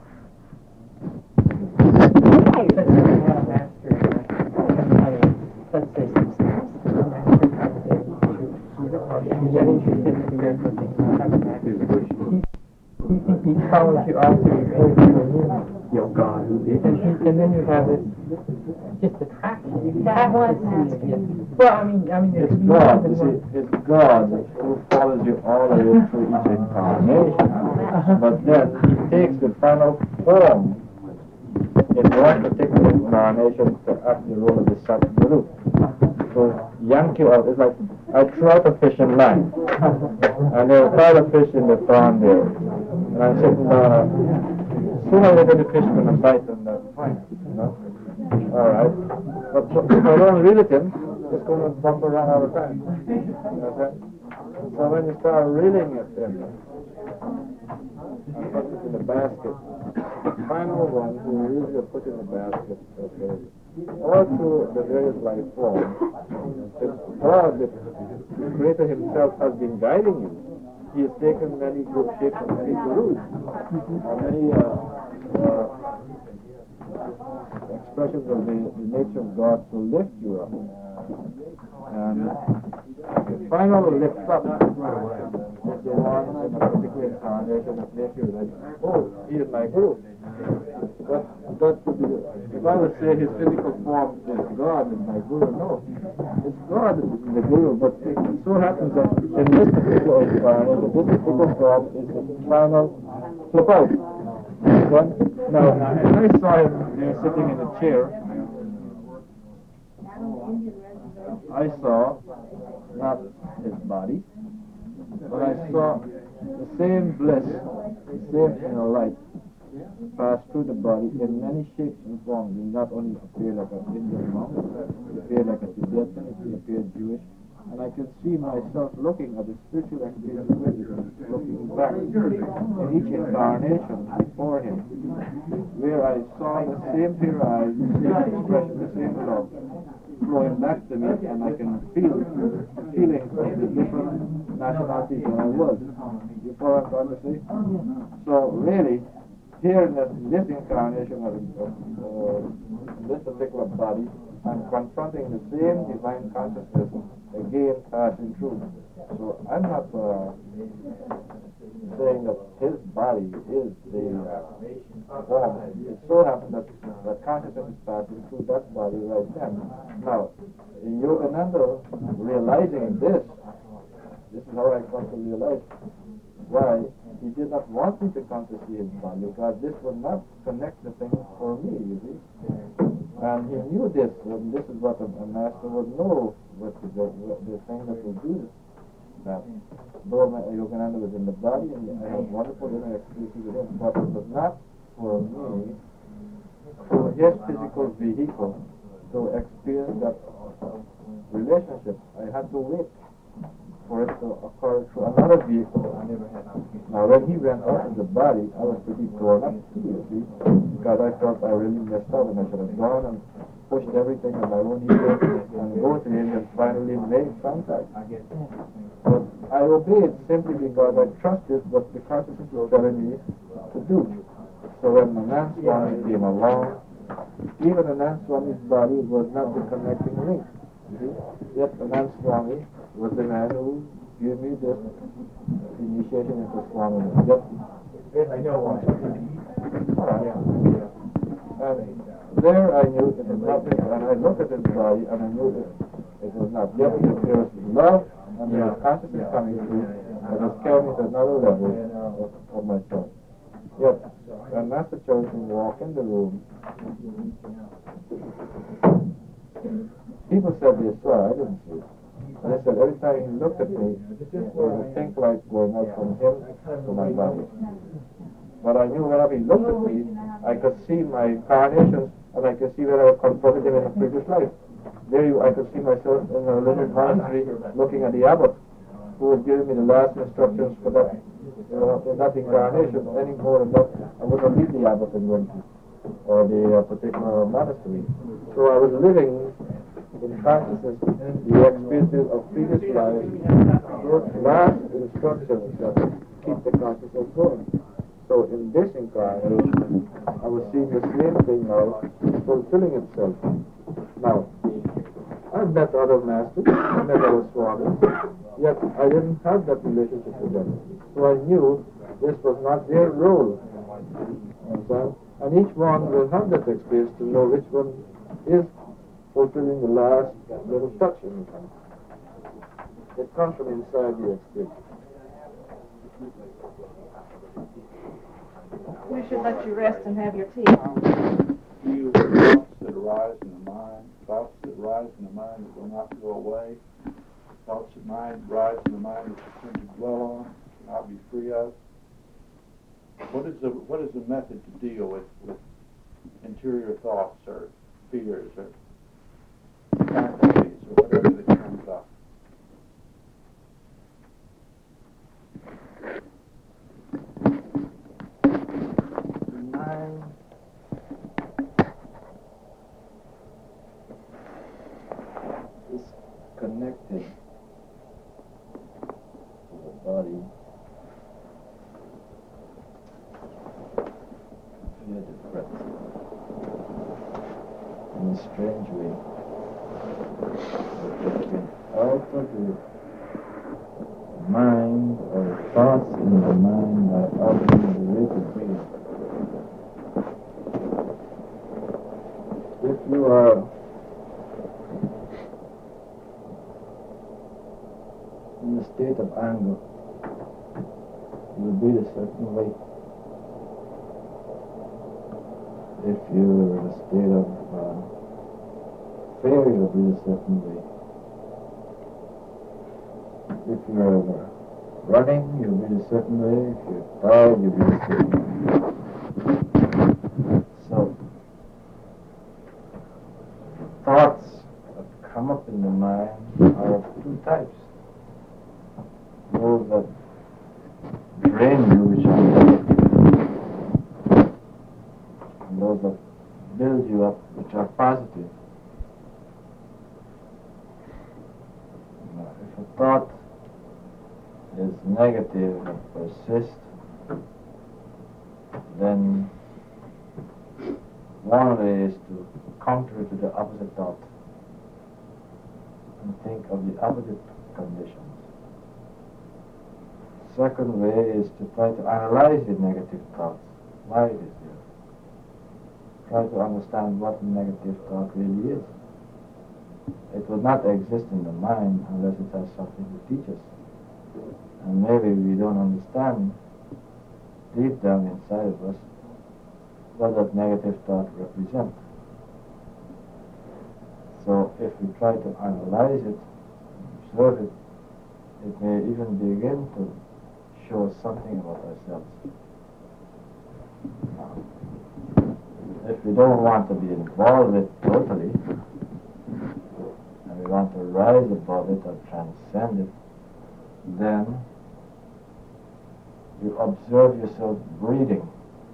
Let's say we have a master, uh, let's say something else, a master comes in, you get interested in doing something, have a master. He, he, he follows you all through your inner your God, and, he, and then you have this just attraction. You That have was to master. see it. Well, I mean, I mean, It's there's more God, than you see, one. it's God who follows you all the way through each incarnation. But then he takes the final form in one particular incarnation to act the role of the Satguru. So yank you out. It's like I throw out a fishing line, and there are a pile of fish in the pond there, and I'm sitting down. Sooner or later the fish going to bite on the point, you know. All right, but if I don't reel it in, it's going to bump around all the time. You know what I'm saying? So when you start reeling it in and put it in the basket, the final one who reels it put in the basket, okay, all through the various life forms, it's God, the Creator Himself has been guiding you. He has taken many good shapes and many gurus, and many uh, uh, expressions of the, the nature of God to lift you up. And the final lift up is the one in a particular incarnation that makes you like, oh, he is my guru. But that could be, if I would say his physical form is God is my guru, no. It's God that is the guru, but it so happens that in this particular incarnation, this particular form is the final flip out. One, now, when I saw him there sitting in a chair, I saw not his body, but I saw the same bliss, the same inner light pass through the body in many shapes and forms. He not only appeared like an Indian monk, he appeared like a Tibetan, he appeared Jewish, and I could see myself looking at the spiritual experience with him, looking back in each incarnation before him, where I saw the same pure eyes, the same expression, the same love flowing back to me, and I can feel the feelings of the different nationalities that I was. You follow what I'm trying to say? So really, here in this, in this incarnation of, of uh, this particular body, I'm confronting the same divine consciousness again passing through. So I'm not uh, saying that his body is the uh, form. It so happens that that consciousness is passing through that body right then. Now, in Yogananda, realizing this, this is how I come to realize why he did not want me to come to see his body because this would not connect the thing for me, you see. And he knew this, and this is what a, a master would know, what the, the, the thing that will do this. That though my Yogananda was in the body, and I had wonderful inner experiences with him, but it was not for me, through his physical vehicle, to experience that relationship. I had to wait for it to occur through another vehicle. Now when he went out of the body, I was pretty torn up too, you see, because I felt I really messed up and I should have gone and pushed everything on my own ego and go to him and finally make contact. But I obeyed simply because I trusted what the consciousness was telling me to do. So when Anand Swami came along, even Anand Swami's body was not the connecting link. You see? Yet Anand Swami was the man who gave me this initiation into Swami. Yet, I know why. Alright. And there I knew it was nothing, and I looked at his body and I knew it, it was not. Yet there was love and there was consciousness coming through that was carrying me to another level of, of myself. Yet, when Master Chosen walked in the room, people said they saw, I didn't see it. And they said every time he looked at me, there was a pink light going out from him to my body. But I knew whenever he looked at me, I could see my carnations, and I could see where I was confronted him in a previous life. There you, I could see myself in a little monastery looking at the abbot, who was giving me the last instructions for that, uh, in that incarnation. Any more than that, I would not leave the abbot and went to, or the uh, particular monastery. So I was living in consciousness the experiences of previous lives, those last instructions that keep the consciousness going. So in this incarnation, I was seeing the same thing now fulfilling itself. Now, I've met other masters, I've met other swamis, yet I didn't have that relationship with them. So I knew this was not their role. Understand? And each one will have that experience to know which one is fulfilling the last little touch in it. It comes from inside the experience. We should let you rest and have your tea. You thoughts that arise in the mind, thoughts that rise in the mind that will not go away, thoughts that mind rise in the mind that you tend to dwell on, not be free of. What is the what is the method to deal with, with interior thoughts or fears or fantasies or whatever that comes up? The mind is connected to the body via the breath in a strange way. Out of the mind or thoughts in the mind are altering the way to breathe. If you are in a state of anger, you will breathe a certain way. If you're in a state of uh, fear, you will breathe a certain way. If you're uh, running, you breathe a certain way. If you're tired, you breathe a certain way. So, thoughts that come up in the mind are of two types. Those that drain you, which are negative, and those that build you up, which are positive. Now, if a thought is negative and persists, then one way is to counter it to the opposite thought and think of the opposite conditions. Second way is to try to analyze the negative thoughts, why it is there. Try to understand what the negative thought really is. It would not exist in the mind unless it has something to teach us. And maybe we don't understand deep down inside of us, what that negative thought represents. So if we try to analyze it, observe it, it may even begin to show us something about ourselves. Now, if we don't want to be involved with it totally, and we want to rise above it or transcend it, then you observe yourself breathing.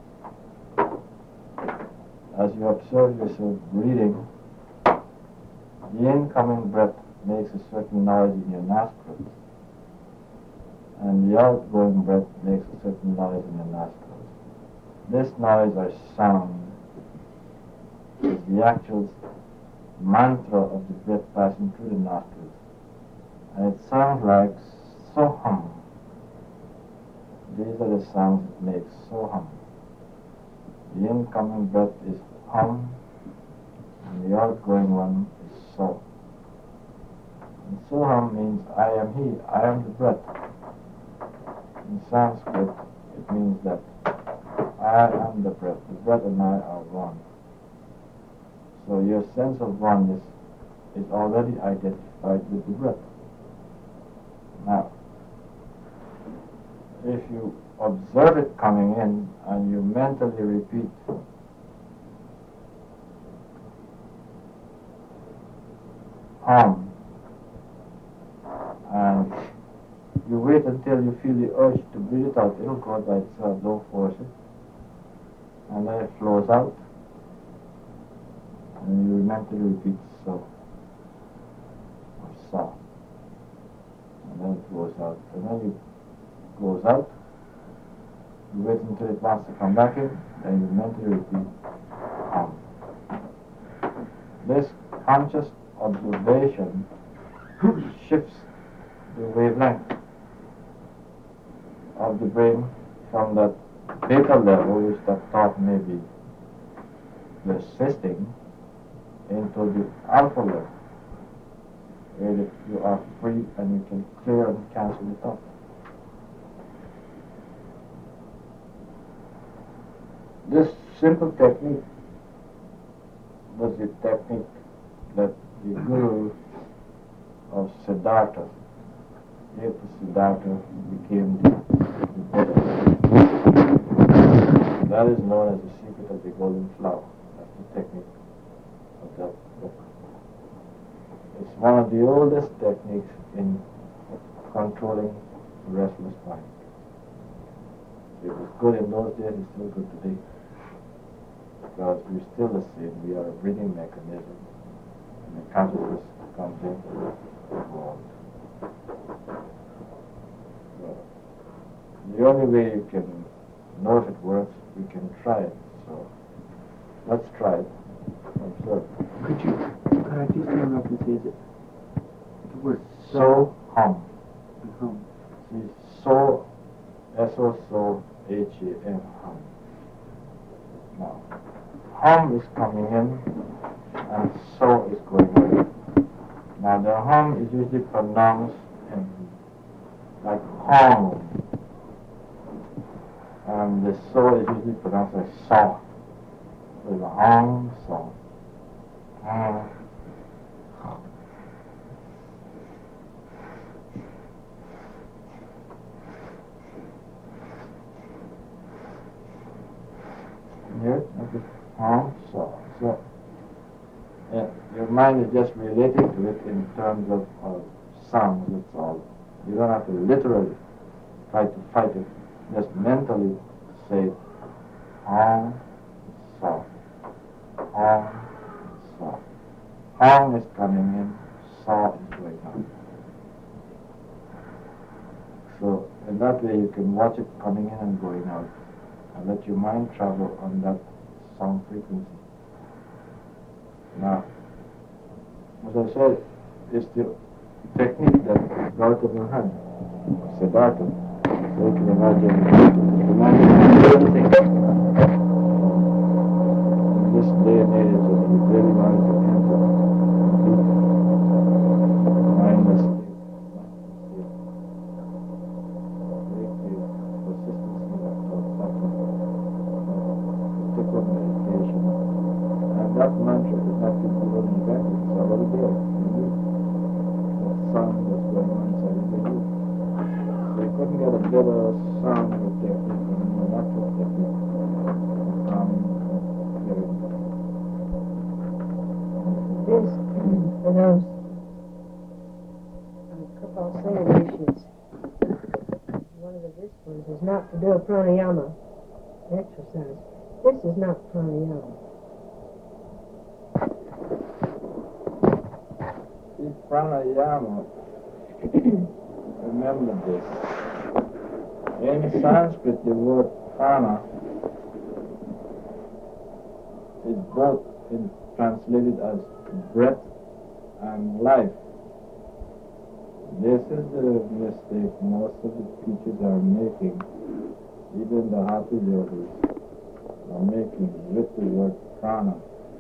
As you observe yourself breathing, the incoming breath makes a certain noise in your nostrils, and the outgoing breath makes a certain noise in your nostrils. This noise or sound is the actual mantra of the breath passing through the nostrils, and it sounds like Soham. These are the sounds it makes, Soham. The incoming breath is Hum, and the outgoing one is So. And Soham means I am He, I am the breath. In Sanskrit, it means that I am the breath. The breath and I are one. So your sense of oneness is already identified with the breath. Now, if you observe it coming in and you mentally repeat Hum, and you wait until you feel the urge to breathe it out, it'll go by itself, don't force it, and then it flows out, and you mentally repeat So, or Sa, and then it goes out, and then it goes out, you wait until it wants to come back in, then you mentally repeat Hum. This conscious observation shifts the wavelength of the brain from that beta level, which that thought may be persisting, into the alpha level, where you are free and you can clear and cancel the thought. This simple technique was the technique that the guru of Siddhartha gave to Siddhartha became the, the Buddha. That is known as the secret of the golden flower. That's the technique of that book. It's one of the oldest techniques in controlling the restless mind. It was good in those days, it's still good today. Because we're still the same, we are a breathing mechanism, and the consciousness comes in and goes. So, the only way you can know if it works, we can try it. So, let's try it. Observe. Could you, could I just interrupt and say, is it the word So, hum. and hum? See, so, S O So, H A M, hum. Now, hum is coming in, and so is going out. Now, the hum is usually pronounced in, like hong, and the so is usually pronounced like saw. So, the hong, saw. Hum. Here, okay. Hum, so, so. Yeah, your mind is just relating to it in terms of uh, sounds, that's all. You don't have to literally try to fight it. Just mentally say, Hum, so. Hum, so. Hum is coming in, so is going out. So, in that way you can watch it coming in and going out, and let your mind travel on that sound frequency. Now, as I said, it's the technique that Gautama had, Siddhartha. So you can imagine the mind can do anything. In this day and age, if you really want to enter complete mindless state, very clear, persistence in that thought. that mantra is not people will invent it. It's already there. The sound that's going on inside of the youth. They couldn't get a better sound with their people than the natural technique. Calming and hearing. This, for those Kirpal saying issues, one of the disciplines is not to do a pranayama exercise. This is not pranayama. See, pranayama, remember this. In Sanskrit, the word prana is both in, translated as breath and life. This is the mistake most of the teachers are making, even the Hatha yogis are making with the word prana,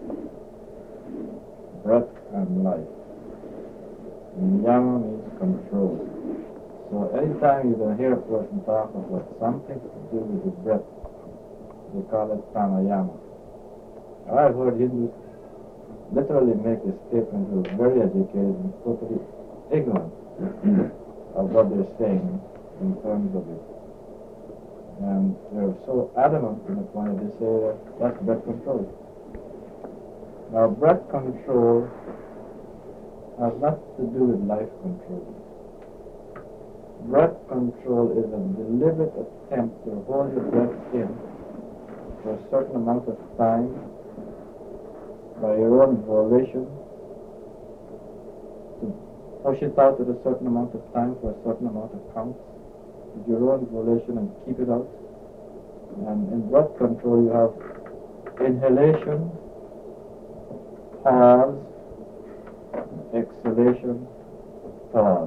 breath and life. And yama means control. So anytime you're going to hear a person talk about something to do with the breath, they call it pranayama. I've heard Hindus literally make a statement who are very educated and totally ignorant of what they're saying in terms of it. And they're so adamant in the point that they say that that's breath control. Now, breath control has nothing to do with life control. Breath control is a deliberate attempt to hold your breath in for a certain amount of time by your own volition, to push it out at a certain amount of time for a certain amount of counts with your own volition and keep it out. And in breath control you have inhalation, pause, exhalation, pause.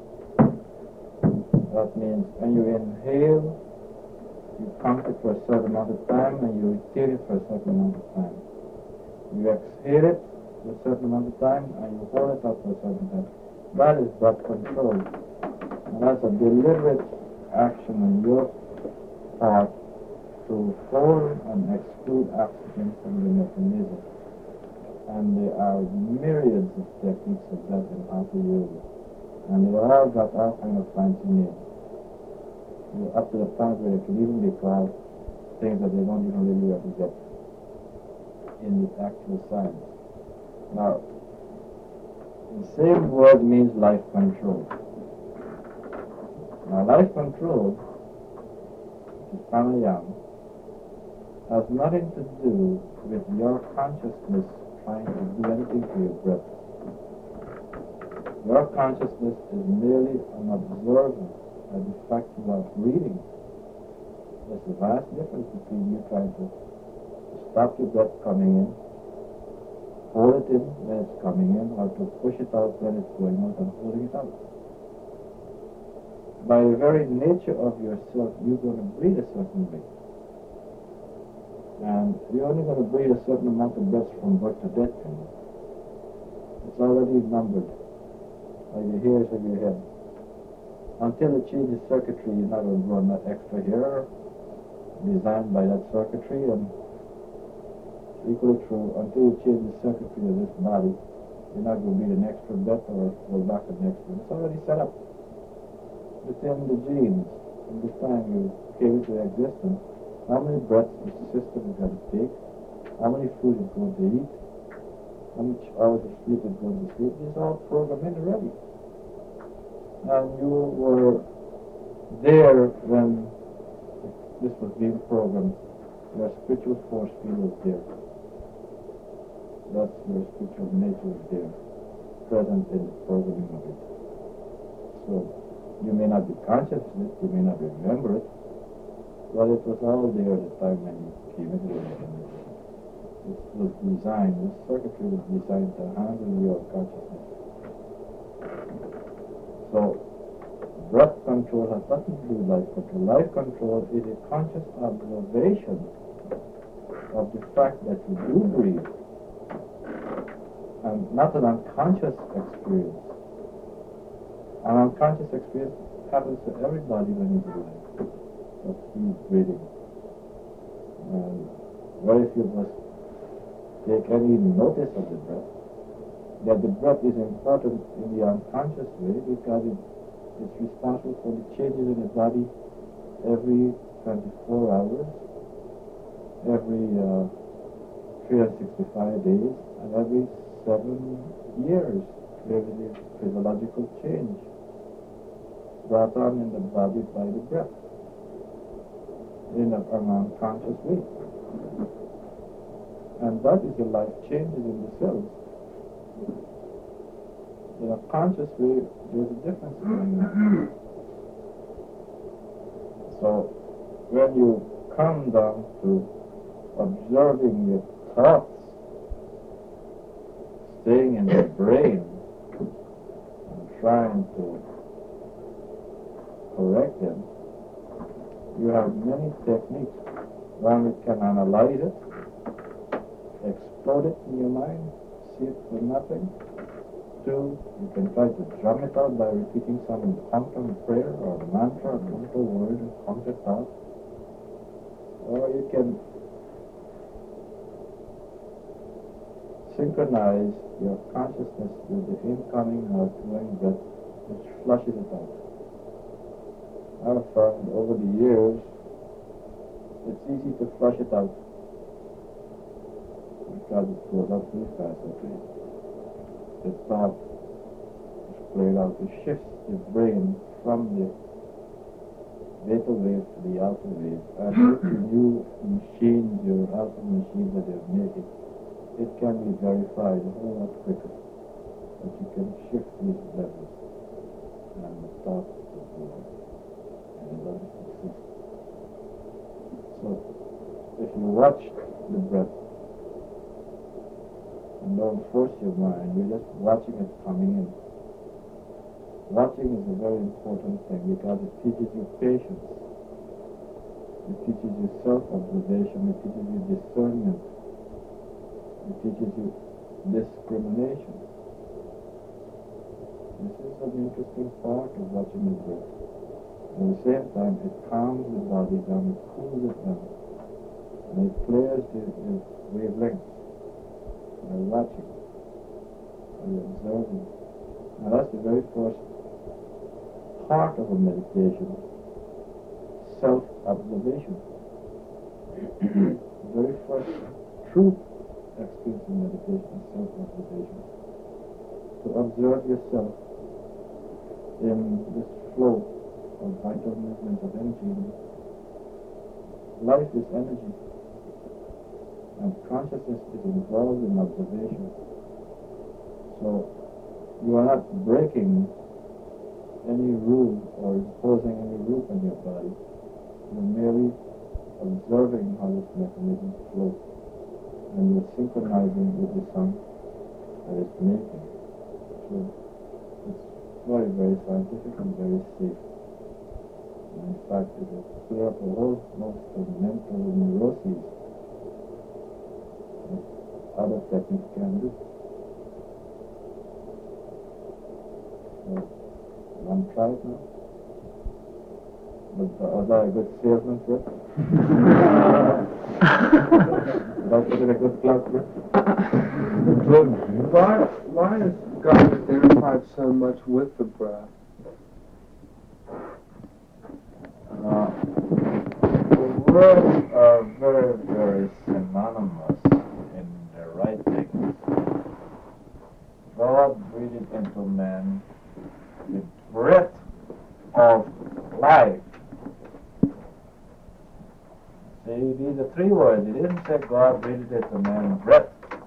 That means when you inhale, you count it for a certain amount of time and you retain it for a certain amount of time. You exhale it for a certain amount of time and you hold it up for a certain time. That is breath control. And that's a deliberate action on your part to hold and exclude oxygen from the mechanism. And there are myriads of techniques of that in Hatha Yoga. And they all got all kind of fancy names. You're up to the point where it can even be called things that they don't even really represent in the actual science. Now, the same word means life control. Now, life control, which is pranayama, has nothing to do with your consciousness trying to do anything to your breath. Your consciousness is merely an observer of the fact you are breathing. There's a vast difference between you trying to stop your breath coming in, hold it in when it's coming in, or to push it out when it's going out and holding it out. By the very nature of yourself, you're going to breathe a certain way. And you're only going to breathe a certain amount of breath from birth to death. It's already numbered by the hairs of your head. Until it changes circuitry, you're not going to run that extra hair designed by that circuitry, and equally true, until you change the circuitry of this body, you're not going to breathe an extra breath or go back an extra. It's already set up within the genes. From the time you came into existence, how many breaths the system is going to take, how many food it's going to eat, how much hours of sleep it's going to sleep. It's all programmed in already. And you were there when this was being programmed. Your spiritual force field was there. That's your spiritual nature is there, present in the programming of it. So, you may not be conscious of it, you may not remember it, but it was all there at the time when you came into the mechanism. It was designed, this circuitry was designed to handle your consciousness. So, breath control has nothing to do with life control. Life control is a conscious observation of the fact that you do breathe, and not an unconscious experience. An unconscious experience happens to everybody when he's alive, that he's breathing. And very few of us take any notice of the breath, that the breath is important in the unconscious way because it, it's responsible for the changes in the body every twenty-four hours, every uh, three hundred sixty-five days, and every seven years. There is a physiological change brought on in the body by the breath in an unconscious way. And that is the life changes in the cells. In a conscious way, there's a difference going on. So, when you come down to observing your thoughts, staying in the brain, and trying to correct them, you have many techniques. One, we can analyze it, explode it in your mind, see it for nothing. Two, you can try to drum it out by repeating some quantum prayer or mantra, or quantum word, or quantum thought. Or you can synchronize your consciousness with the incoming and outgoing breath, which flushes it out. I've found over the years, it's easy to flush it out because it goes out too fast. Okay? The thought is played out. It shifts the brain from the beta wave to the alpha wave. And with the new machines, your alpha machines that they're making, it can be verified a whole lot quicker. That you can shift these levels and the thought will go on. And it doesn't exist. So, if you watch the breath, and don't force your mind, you're just watching it coming in. Watching is a very important thing because it teaches you patience. It teaches you self-observation. It teaches you discernment. It teaches you discrimination. This is an interesting part of watching the breath. At the same time, it calms the body down, it cools it down, and it clears the, the wavelengths. By watching, by observing. Now that's the very first part of a meditation, self-observation. The very first true experience in meditation is self-observation. To observe yourself in this flow of vital movement of energy. Life is energy. And consciousness is involved in observation. So you are not breaking any rule or imposing any rule on your body. You're merely observing how this mechanism flows. And you're synchronizing with the sun that it's making. So it's very, very scientific and very safe. And in fact, it will clear up a whole host of mental neuroses other techniques can do. So, one try it now. But uh, was I a good salesman for it? Did I put in a good plug for it? Why, why is God identified so much with the breath? Uh, the words are very, very synonymous. Writings. God breathed into man the breath of life. See, these are three words. He didn't say God breathed into man breath.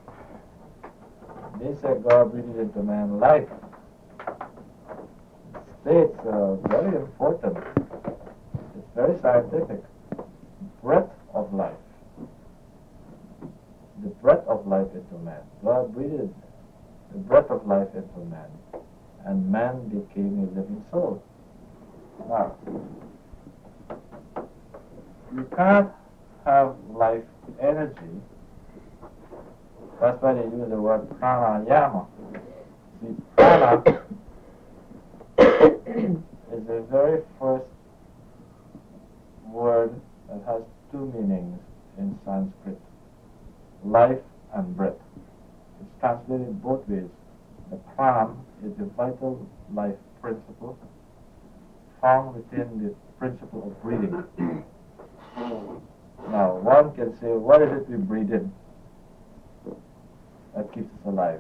He said God breathed into man life. States are very important. It's very scientific. Breath of life. The breath of life into man. God breathed the breath of life into man, and man became a living soul. Now, you can't have life energy. That's why they use the word pranayama. See, prana is the very first word that has two meanings in Sanskrit. Life and breath. It's translated both ways. The pram is the vital life principle found within the principle of breathing. Now, one can say, what is it we breathe in that keeps us alive?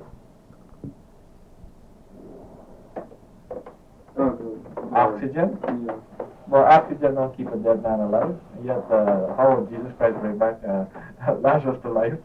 Oxygen? Yeah. Well, oxygen don't keep a dead man alive. Yet, uh, how would Jesus Christ bring back uh, Lazarus to life?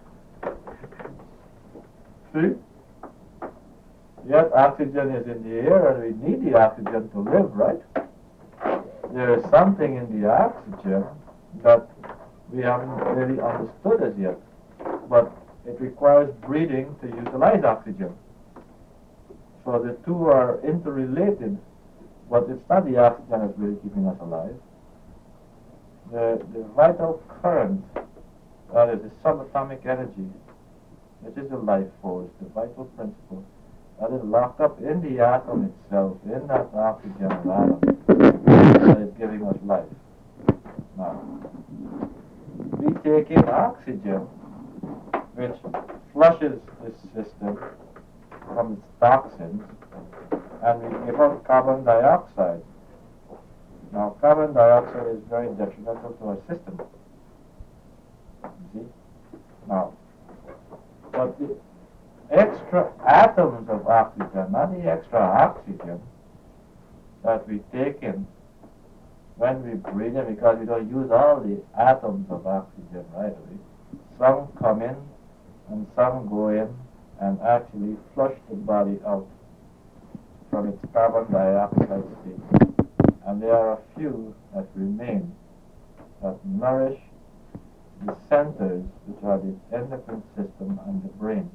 See? Yet, oxygen is in the air, and we need the oxygen to live, right? There is something in the oxygen that we haven't really understood as yet. But it requires breathing to utilize oxygen. So the two are interrelated. But it's not the oxygen that's really keeping us alive. The, the vital current, that is the subatomic energy, which is the life force, the vital principle, that is locked up in the atom itself, in that oxygen atom, that is giving us life. Now, we take in oxygen, which flushes this system from its toxins, and we give out carbon dioxide. Now, carbon dioxide is very detrimental to our system. You see? Now, but the extra atoms of oxygen, not the extra oxygen that we take in when we breathe in, because we don't use all the atoms of oxygen right away. Some come in and some go in and actually flush the body out from its carbon dioxide state. And there are a few that remain that nourish the centers, which are the endocrine system and the brain.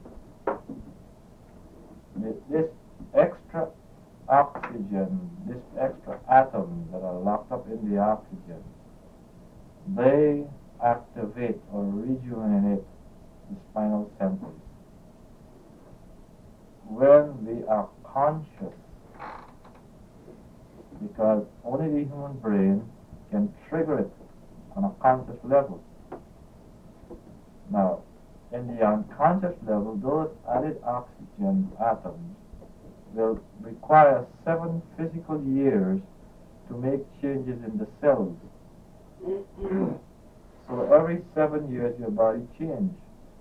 This extra oxygen, this extra atoms that are locked up in the oxygen, they activate or rejuvenate the spinal centers. When we are conscious, because only the human brain can trigger it on a conscious level. Now, in the unconscious level, those added oxygen atoms will require seven physical years to make changes in the cells. So every seven years your body changes.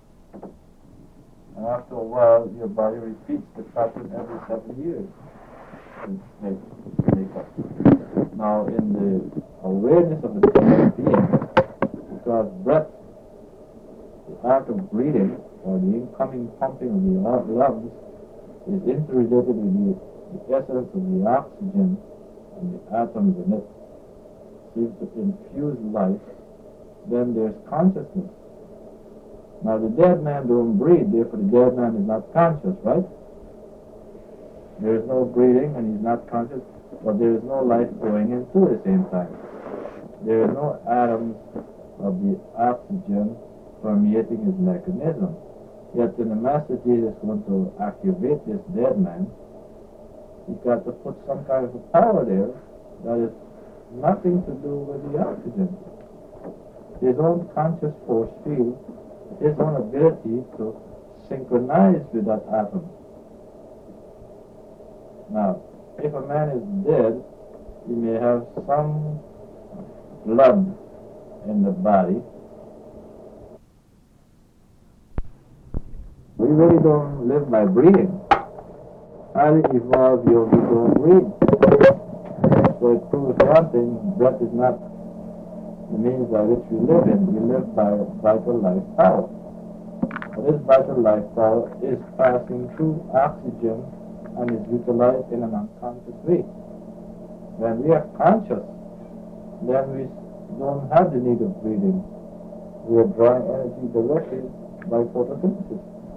And after a while, your body repeats the pattern every seven years. Make, make up. Now, in the awareness of the human being, because breath, the act of breathing, or the incoming pumping of the lungs, is interrelated with the, the essence of the oxygen and the atoms in it. Seems to infuse life, then there's consciousness. Now, the dead man don't breathe, therefore the dead man is not conscious, right? There is no breathing and he's not conscious, but there is no life going in too at the same time. There are no atoms of the oxygen permeating his mechanism. Yet when the Master Jesus is going to activate this dead man, he's got to put some kind of a power there that is nothing to do with the oxygen. His own conscious force field, his own ability to synchronize with that atom. Now, if a man is dead, he may have some blood in the body. We really don't live by breathing. Highly evolved yogis don't breathe. So it proves one thing, breath is not the means by which we live in. We live by vital life power. But this vital life power is passing through oxygen and is utilized in an unconscious way. When we are conscious, then we don't have the need of breathing. We are drawing energy directly by photosynthesis.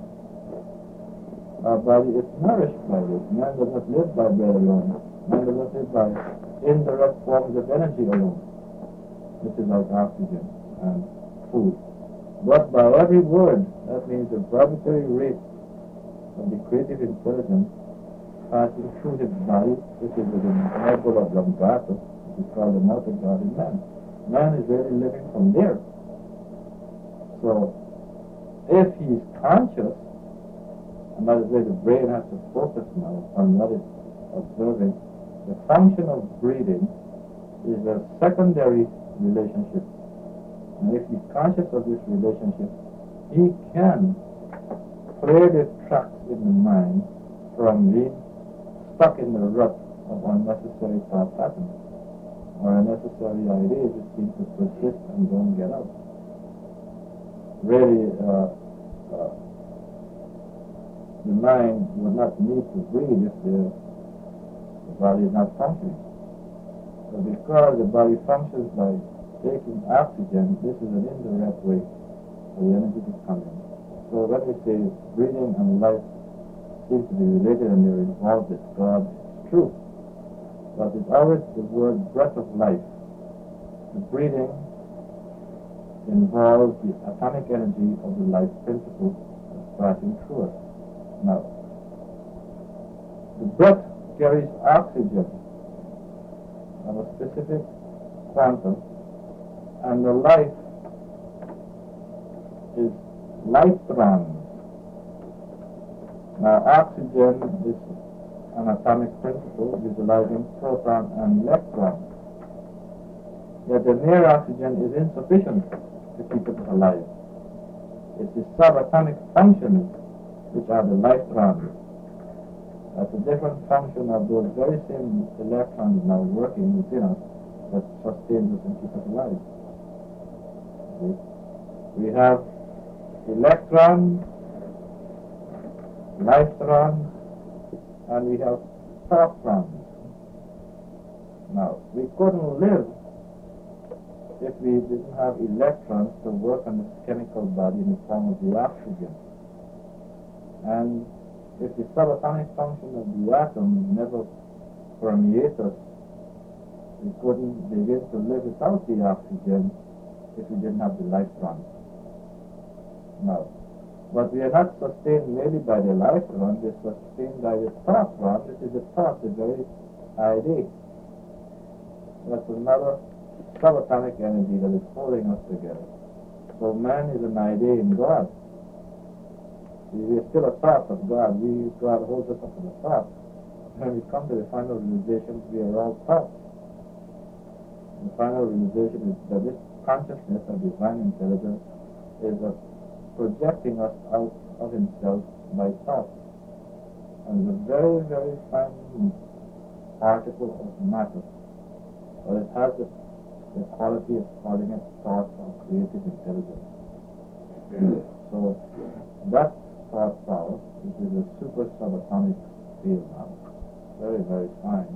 Our body is nourished by this. Man does not live by bread alone. Man does not live by indirect forms of energy alone, which is like oxygen and food. But by every word, that means the vibratory rate of the creative intelligence passing through his body, which is within the nebula of Lambrata, which is called the mouth of God in man. Man is really living from there. So, if he is conscious, and that is where the brain has to focus now on what it's observing, the function of breathing is a secondary relationship. And if he's conscious of this relationship, he can clear the tracks in the mind from being stuck in the rut of unnecessary thought patterns or unnecessary ideas which seem to persist and don't get out. Really, uh, uh, the mind would not need to breathe if the, the body is not functioning. So because the body functions by taking oxygen, this is an indirect way for the energy to come in. So when we say breathing and life seem to be related and they're involved with God, it's true. But it's always the word breath of life. The breathing involves the atomic energy of the life principle that's passing through us. Now, the breath carries oxygen of a specific quantum, and the life is lightrons. Now, oxygen is an atomic principle utilizing proton and electron. Yet the mere oxygen is insufficient to keep it alive. It's the subatomic functions which are the lightrons. That's a different function of those very same electrons now working within us that sustains us and keeps us alive. Okay. We have electrons, lightrons, and we have thoughttrons. Now, we couldn't live if we didn't have electrons to work on this chemical body in the form of the oxygen. And if the subatomic function of the atom never permeates us, we couldn't begin to live without the oxygen if we didn't have the electrons. Now, but we are not sustained merely by the electron, we are sustained by the thoughtron, which is the thought, the very idea. That's another subatomic energy that is holding us together. So man is an idea in God. We are still a thought of God. We, God holds us up in a thought. When we come to the final realization, we are all thoughts. The final realization is that this consciousness of divine intelligence is a projecting us out of himself by thought. And it's a very, very fine particle of matter. But it has the, the quality of calling it thought or creative intelligence. So that thought power, which is a super subatomic field now, very, very fine,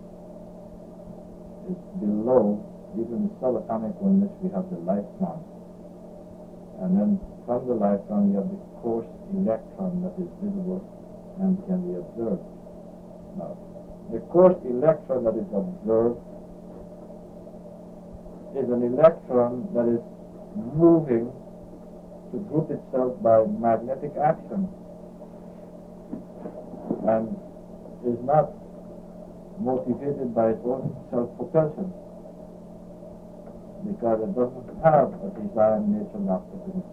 is below even the subatomic one in which we have the electron. And then from the electron we have the coarse electron that is visible and can be observed. Now, the coarse electron that is observed is an electron that is moving to group itself by magnetic action and is not motivated by its own self-propulsion because it doesn't have a desired nature locked up in it.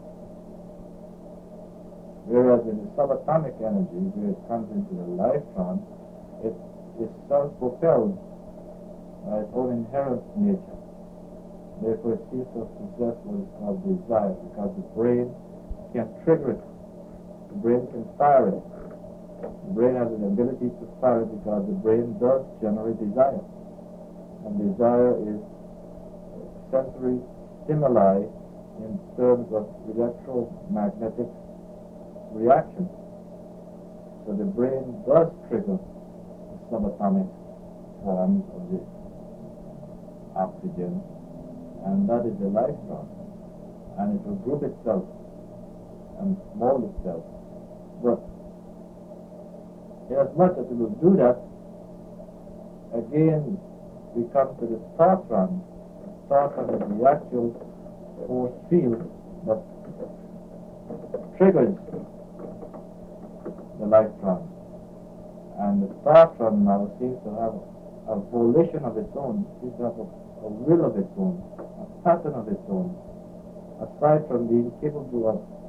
Whereas in the subatomic energy, where it comes into the electron, it is self-propelled by its own inherent nature. Therefore, it seems to possess what is called desire, because the brain can trigger it. The brain can fire it. The brain has an ability to fire it because the brain does generate desire. And desire is sensory stimuli in terms of electromagnetic reaction. So the brain does trigger the subatomic forms of the oxygen, and that is the electron, and it will group itself and mold itself. But inasmuch as it will do that, again we come to the thoughtron. The thoughtron is the actual force field that triggers the electron. And the thoughtron now seems to have a volition of its own, seems to have a, a will of its own, a pattern of its own, aside from being capable of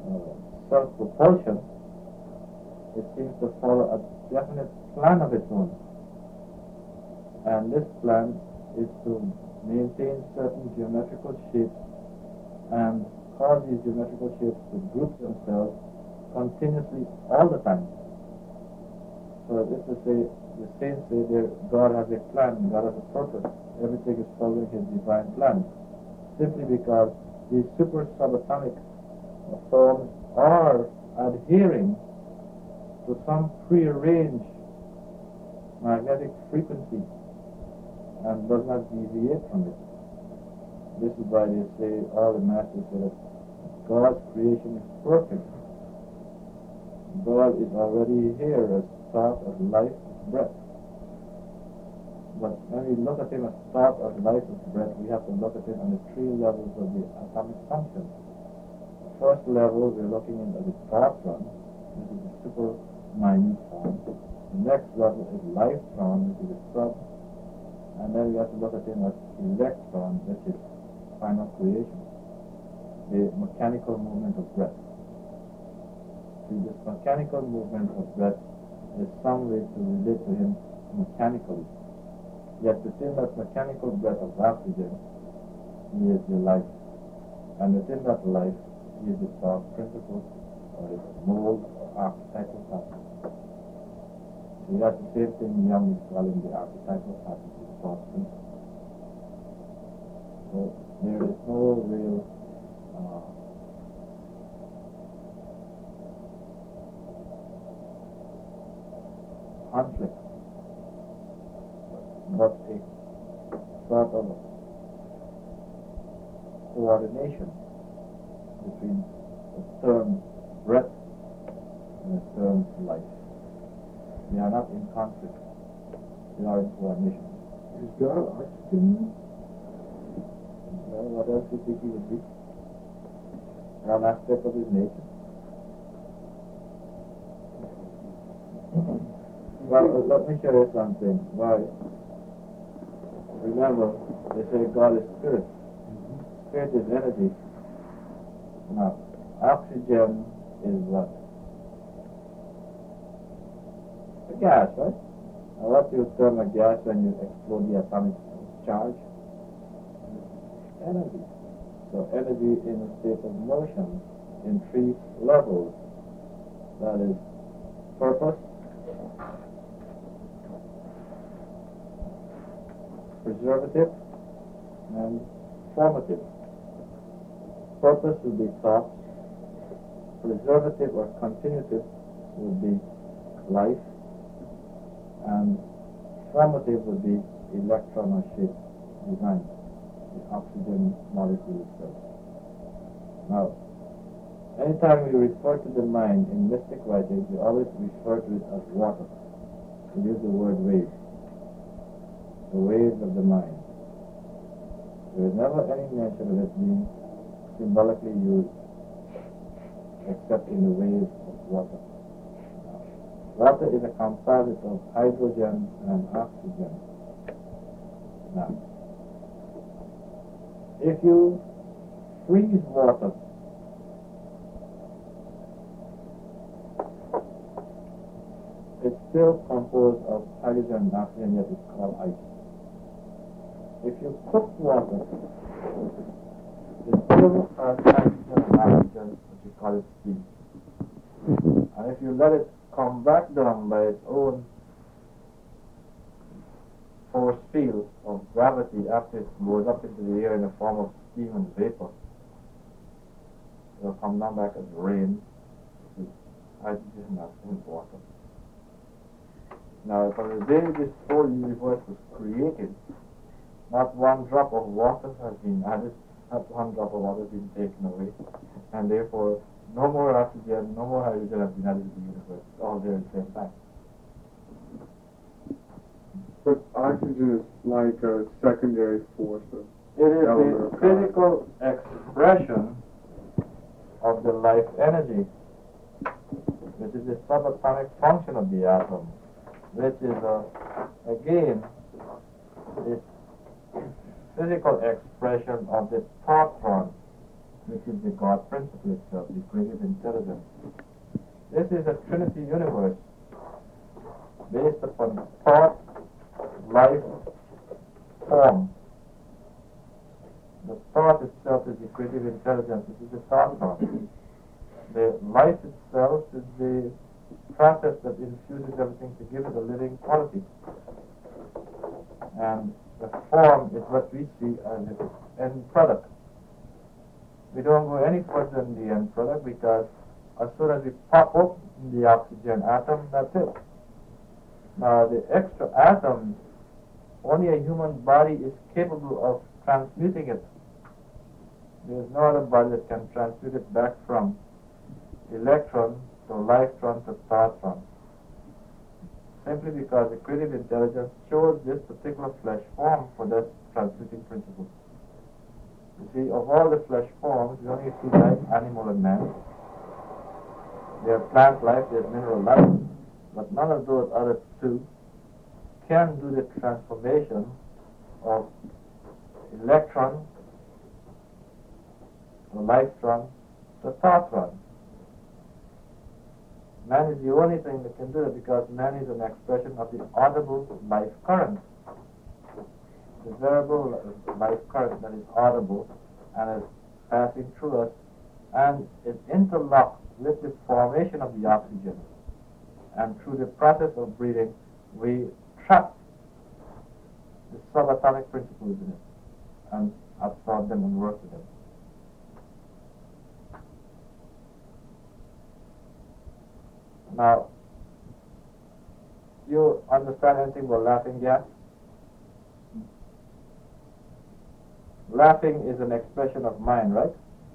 uh, self-propulsion, it seems to follow a definite plan of its own. And this plan is to maintain certain geometrical shapes and cause these geometrical shapes to group themselves continuously all the time. So this is to say, the saints say that God has a plan, God has a purpose. Everything is following His divine plan. Simply because these super subatomic forms are adhering to some prearranged magnetic frequency and does not deviate from it. This is why they say, all the masters say that God's creation is perfect. God is already here as thought of life, as breath. But when we look at Him as thought of life, as breath, we have to look at Him on the three levels of the atomic function. The first level, we're looking at the protron, which is the super minute form. The next level is lifetron, which is the sub. And then we have to look at Him as electron, which is final creation, the mechanical movement of breath. See, this mechanical movement of breath is some way to relate to Him mechanically. Yet within that mechanical breath of oxygen, He is the life. And within that life, He is the thought principle, or the mold, or archetypal pattern. So that's the same thing Young is calling the archetypal pattern, the thought principle. So there is no real uh, conflict, but a sort of coordination between the term breath and the term life. They are not in conflict, they are in coordination. Is God oxygen? Well, what else do you think He would be? One aspect of His nature. Well, let me show you something. Why? Remember, they say God is spirit. Spirit is energy. Now, oxygen is what? A gas, right? Now, what do you term a gas when you explode the atomic charge? Energy. So energy in a state of motion in three levels. That is purpose, preservative, and formative. Purpose would be thought, preservative or continuative would be life, and formative would be electron or shape design, the oxygen molecule itself. Now, anytime we refer to the mind in mystic writings, we always refer to it as water. We use the word wave, the waves of the mind. There is never any mention of it being symbolically used except in the waves of water. Now, water is a composite of hydrogen and oxygen. Now, if you freeze water, it's still composed of hydrogen and oxygen, yet it's called ice. If you cook water, it still has hydrogen and oxygen, which you call it steam. And if you let it come back down by its own force field of gravity after it goes up into the air in the form of steam and vapor, it will come down back as rain, which is hydrogen and oxygen water. Now, from the day this whole universe was created, not one drop of water has been added, not one drop of water has been taken away, and therefore no more oxygen, no more hydrogen has been added to the universe. It's all there at the same time. But oxygen is like a secondary force. Of it is the physical expression of the life energy, which is the subatomic function of the atom, which is, uh, again, the physical expression of the protron, which is the God principle itself, the creative intelligence. This is a Trinity universe based upon thought, life, form. The thought itself is the creative intelligence, this is the thought form. The life itself is the process that infuses everything to give it a living quality. And the form is what we see as its end product. We don't go any further than the end product because as soon as we pop open the oxygen atom, that's it. Now the extra atoms, only a human body is capable of transmuting it. There is no other body that can transmute it back from electron to lifetron to thoughtron. Simply because the creative intelligence chose this particular flesh form for that transmuting principle. You see, of all the flesh forms, we only see life, animal and man. There's plant life, there's mineral life, but none of those other two can do the transformation of electron to lifetron to thoughtron. Man is the only thing that can do it because man is an expression of the audible life current. The variable life current that is audible and is passing through us and is interlocked with the formation of the oxygen. And through the process of breathing, we trap the subatomic principles in it and absorb them and work with them. Now, you understand anything about laughing gas? Laughing is an expression of mind, right?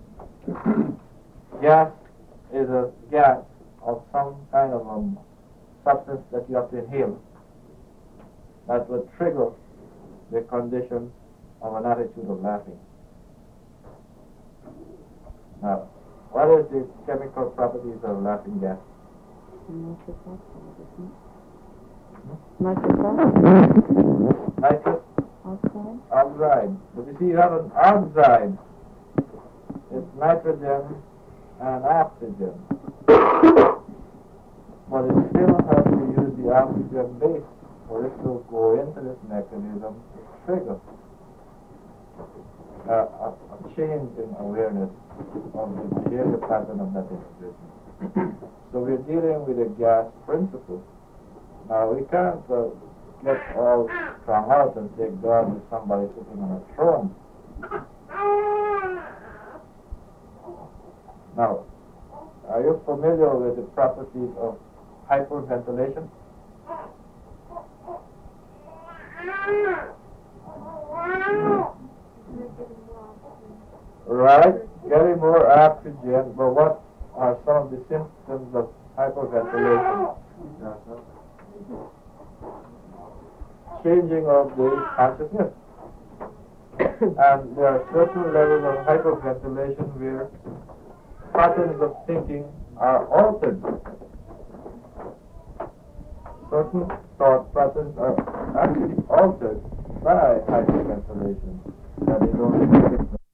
Gas is a gas of some kind of um, substance that you have to inhale that will trigger the condition of an attitude of laughing. Now, what is the chemical properties of laughing gas? Nitrous oxide, isn't it? Nitrous oxide. Nitrous Oxide. oxide. But you see, you have an oxide. It's nitrogen and oxygen. But it still has to use the oxygen base for it to go into this mechanism to trigger uh, a, a change in awareness of the behavior pattern of that individual. So we're dealing with a gas principle. Now we can't uh, get all strung out and say God is somebody sitting on a throne. Now, are you familiar with the properties of hyperventilation? Right, getting more oxygen, but what are some of the symptoms of hyperventilation? Changing of the consciousness. And there are certain levels of hyperventilation where patterns of thinking are altered. Certain thought patterns are actually altered by hyperventilation that they don't